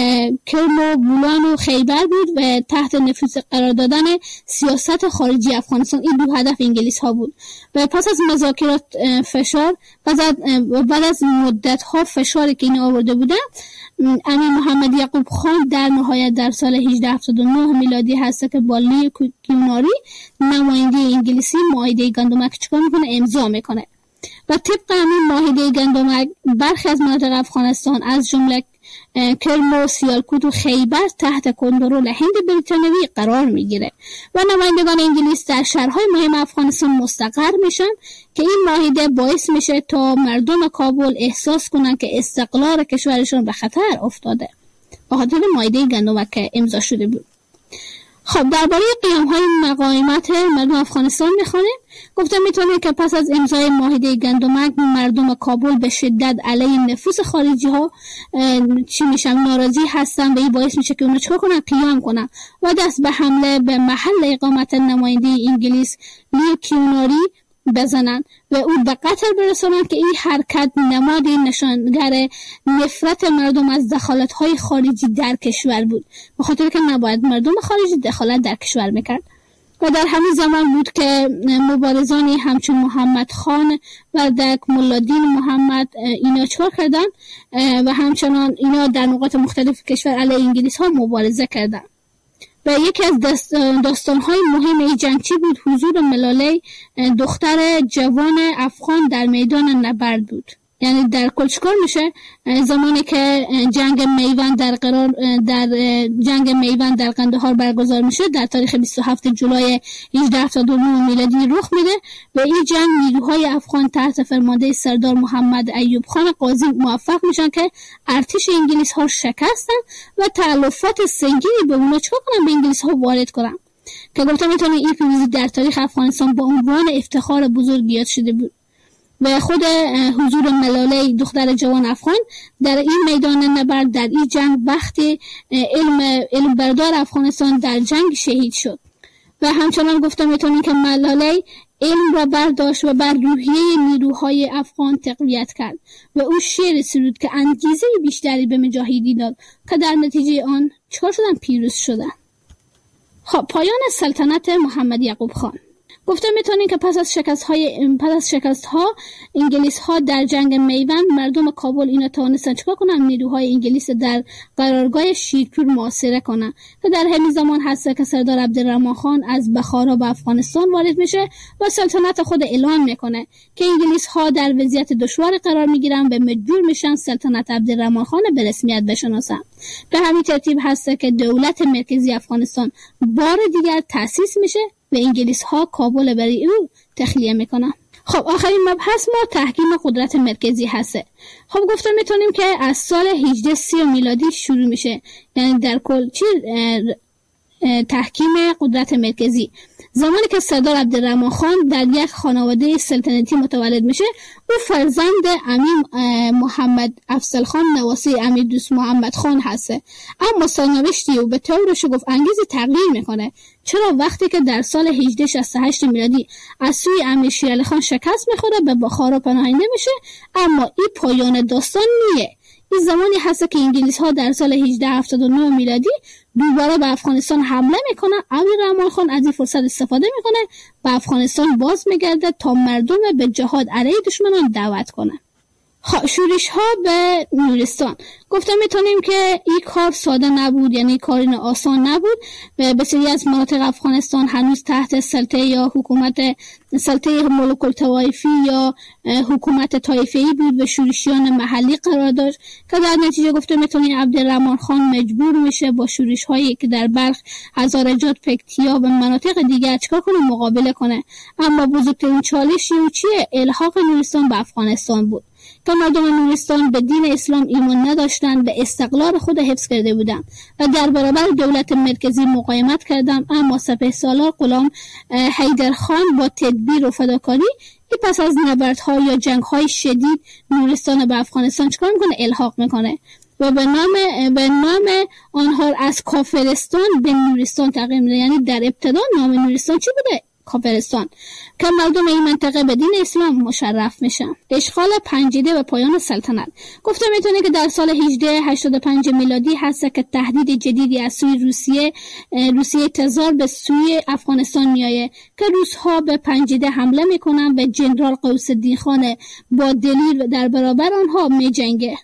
کرم و بولان و خیبر بود و تحت نفوذ قرار دادن سیاست خارجی افغانستان. این دو هدف انگلیس ها بود و پس از مذاکرات فشار بعد از مدت ها فشاری که این آورده بودن، امیر محمد یعقوب خان در نهایت در سال هجده هفتاد و نه میلادی هست که با لی کیوناری نماینده انگلیسی مائده گندمک چیکار میکنه؟ امضا میکنه و طبق همین مائده گندمک برخی از مناطق افغانستان از جمله کرم و سیالکوت و خیبر تحت کنترل هند بریتانیایی قرار میگیره و نمایندگان انگلیس در شهرهای مهم افغانستان مستقر میشن که این معاهده باعث میشه تا مردم کابل احساس کنن که استقلال کشورشون به خطر افتاده به خاطر معاهده گندمک که امضا شده بود. خب درباره قیام‌های مقاومت مردم افغانستان می‌خوانیم. گفتم میتونه که پس از امضای معاهده گندمک مردم کابل به شدت علیه نفوذ خارجی ها چی میشن؟ ناراضی هستن و این باعث میشه که اونا چیکار کنن؟ قیام کنن و دست به حمله به محل اقامت نماینده انگلیس لی کیوناری بزنن و او به قتل برسانن که این حرکت نمادی نشانگر نفرت مردم از دخالت‌های خارجی در کشور بود، به خاطر که نباید مردم خارجی دخالت در کشور میکرد. و در همین زمان بود که مبارزانی همچون محمد خان و دک ملادین محمد اینا چکار کردن و همچنان اینا در نقاط مختلف کشور علیه انگلیس ها مبارزه کردن. و یکی از داستان‌های مهم این جنگ چی بود؟ حضور ملاله دختر جوان افغان در میدان نبرد بود. یعنی در کل چیکار میشه؟ زمانی که جنگ میوند در قرار در جنگ میوند در قندهار برگزار میشه در تاریخ بیست و هفتم جولای هجده هفتاد و نه میلادی رخ میده و این جنگ نیروهای افغان تحت فرمانده سردار محمد ایوب خان قاضی موفق میشن که ارتش انگلیس ها شکستن و تلفات سنگینی به اونا چیکار کنن؟ به انگلیس ها وارد کنن که گفتم میتونه این پیروزی در تاریخ افغانستان با عنوان افتخار بزرگ یاد شده بود. و خود حضور ملاله دختر جوان افغان در این میدان نبرد در این جنگ وقتی علم علم بردار افغانستان در جنگ شهید شد و همچنان گفتم میتونیم که ملاله علم را برداشت و بر روحیه نیروهای افغان تقویت کرد و او شعر سرود که انگیزه بیشتری به مجاهدی داد که در نتیجه آن چهار شدن پیروز شدن. خب پایان سلطنت محمد یعقوب خان. گفته میتونیم که پس از شکست های پس از شکست ها انگلیس ها در جنگ میوند، مردم کابل اینا توانستن چیکار کنن؟ نیروهای انگلیس در قرارگاه شیرپور محاصره کنن که در همین زمان هست که سردار عبدالرحمن خان از بخارا به افغانستان وارد میشه و سلطنت خود اعلان میکنه که انگلیس ها در وضعیت دشوار قرار میگیرن و مجبور میشن سلطنت عبدالرحمن خان به رسمیت بشناسن. به همین ترتیب هست که دولت مرکزی افغانستان بار دیگر تأسیس میشه و انگلیس ها کابل برای او تخلیه میکنن. خب آخرین مبحث ما تحکیم قدرت مرکزی هسته. خب گفتم میتونیم که از سال هجده سی میلادی شروع میشه، یعنی در کل چی تحکیم قدرت مرکزی. زمانی که سردار عبدالرحمن خان در یک خانواده سلطنتی متولد میشه، او فرزند امیر محمد افضل خان نواسی امیر دوست محمد خان هسته. اما سرنوشتی او به طور شگفت انگیزی تغییر میکنه. چرا؟ وقتی که در سال هجده شصت و هشت میلادی از سوی امیر شیر علی خان شکست میخوره، به بخارا پناهنده میشه. اما این پایان داستان نیه. این زمانی هست که انگلیس ها در سال هجده هفتاد و نه میلادی دوباره به افغانستان حمله میکنه. عبدالرحمن خان از این فرصت استفاده میکنه و افغانستان باز میگرده تا مردم به جهاد علیه دشمنان دعوت کنه. شورش ها به نورستان. گفتم میتونیم که این کار ساده نبود، یعنی کاری آسان نبود. به بسیاری از مناطق افغانستان هنوز تحت سلطه یا حکومت سلطه ملوک الطوایفی یا حکومت طایفه‌ای بود و شورشیان محلی قرار داشت که در نتیجه گفتم میتونیم عبدالرحمن خان مجبور میشه با شورش هایی که در بلخ، هزارجات، پکتیا و مناطق دیگر چیکار کنه؟ مقابله کنه. اما بزرگترین چالشی او چیه؟ الحاق نورستان به افغانستان بود که مردم نورستان به دین اسلام ایمان نداشتند، به استقلال خود حفظ کرده بودند و در برابر دولت مرکزی مقاومت کردند. اما سپهسالار غلام حیدرخان با تدبیر و فداکاری ای پس از نبردها یا جنگ‌های شدید نورستان به افغانستان چیکار میکنه؟ الحاق میکنه و به نام به نام آنها از کافرستان به نورستان تغییر میده. یعنی در ابتدا نام نورستان چی بوده؟ کافرستان، که مردم این منطقه به دین اسلام مشرف میشن. اشغال پنجیده و پایان سلطنت. گفتم میتونه که در سال هجده هشتاد و پنج میلادی هست که تهدید جدیدی از سوی روسیه روسیه تزار به سوی افغانستان میایه که روس‌ها به پنجیده حمله میکنن و جنرال غوث‌الدین خان با دلیر در برابر آنها میجنگه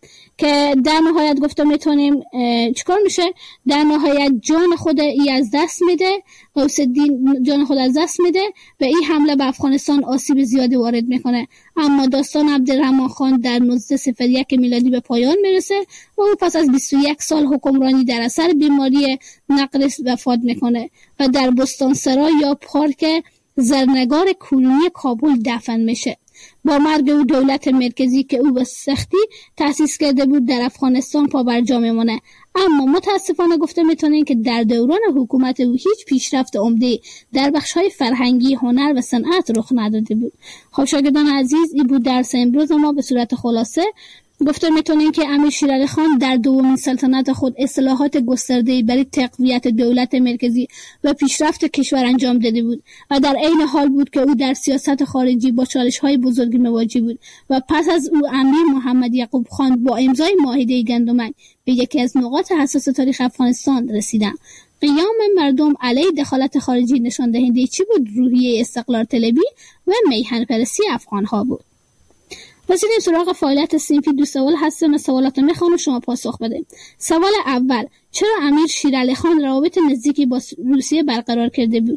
که در نهایت گفتم میتونیم چیکار میشه؟ در نهایت جان خود ای از دست میده، غوث‌الدین جان خود از دست میده و این حمله به افغانستان آسیب زیادی وارد میکنه. اما داستان عبدالرحمن خان در نوزده صفر یک میلادی به پایان میرسه و او پس از بیست و یک سال حکمرانی در اثر بیماری نقرس وفات میکنه و در بستانسرای یا پارک زرنگار کلونی کابل دفن میشه. با مرگ او دولت مرکزی که او به سختی تأسیس کرده بود در افغانستان پا بر جا میمونه. اما متاسفانه گفته میتونین که در دوران حکومت او هیچ پیشرفت عمده در بخش‌های فرهنگی، هنر و صنعت رخ نداده بود. خب شاگردان عزیز، این بود درس امروز ما به صورت خلاصه. گفته میتونیم که امیر شیر علی خان در دومین سلطنت خود اصلاحات گسترده‌ای برای تقویت دولت مرکزی و پیشرفت کشور انجام داده بود و در عین حال بود که او در سیاست خارجی با چالش‌های بزرگی مواجه بود و پس از او امیر محمد یعقوب خان با امضای معاهده گندمک به یکی از نقاط حساس تاریخ افغانستان رسیدند. قیام مردم علیه دخالت خارجی نشان دهنده چی بود؟ روحیه استقلال طلبی و میهن پرستی افغان‌ها بود. رسیدیم سراغ فعالیت صنفی. دو سوال هستن و سوالات میخوام شما پاسخ بده. سوال اول: چرا امیر شیر علی خان روابط نزدیکی با روسیه برقرار کرده بود؟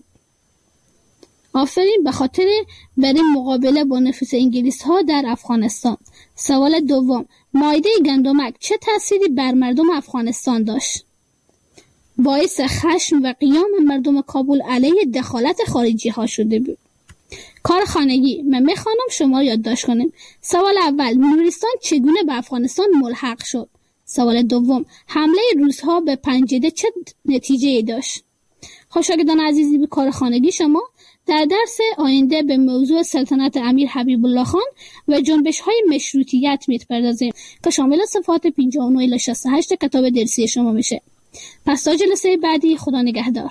آفرین، به خاطر برای مقابله با نفوذ انگلیس ها در افغانستان. سوال دوم: معاهده گندمک چه تأثیری بر مردم افغانستان داشت؟ باعث خشم و قیام مردم کابل علیه دخالت خارجی ها شده بود. کار خانگی من میخوانم شما یادداشت کنیم. سوال اول: نورستان چگونه به افغانستان ملحق شد؟ سوال دوم: حمله روس‌ها به پنجیده چه نتیجه‌ای داشت؟ خوشاگدان عزیزی، به کار خانگی شما در درس آینده به موضوع سلطنت امیر حبیب الله خان و جنبش‌های مشروطیت می‌پردازیم که شامل صفحات پنجاه و نه الی شصت و هشت کتاب درسی شما میشه. پس تا جلسه بعدی، خدا نگهدار.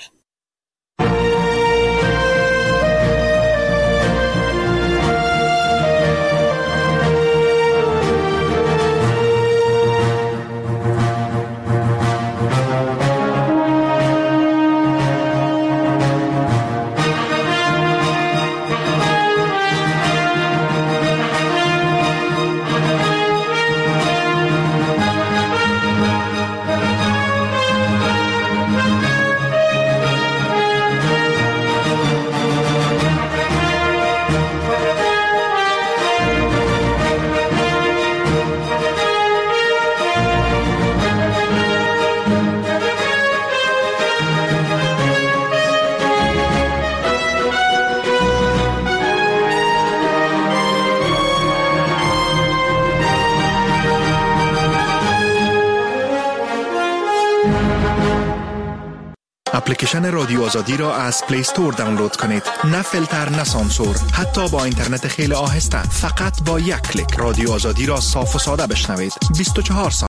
اپلیکیشن رادیو آزادی را از پلی استور دانلود کنید. نه فیلتر نه سانسور، حتی با اینترنت خیلی آهسته. فقط با یک کلیک رادیو آزادی را صاف و ساده بشنوید. بیست و چهار ساعت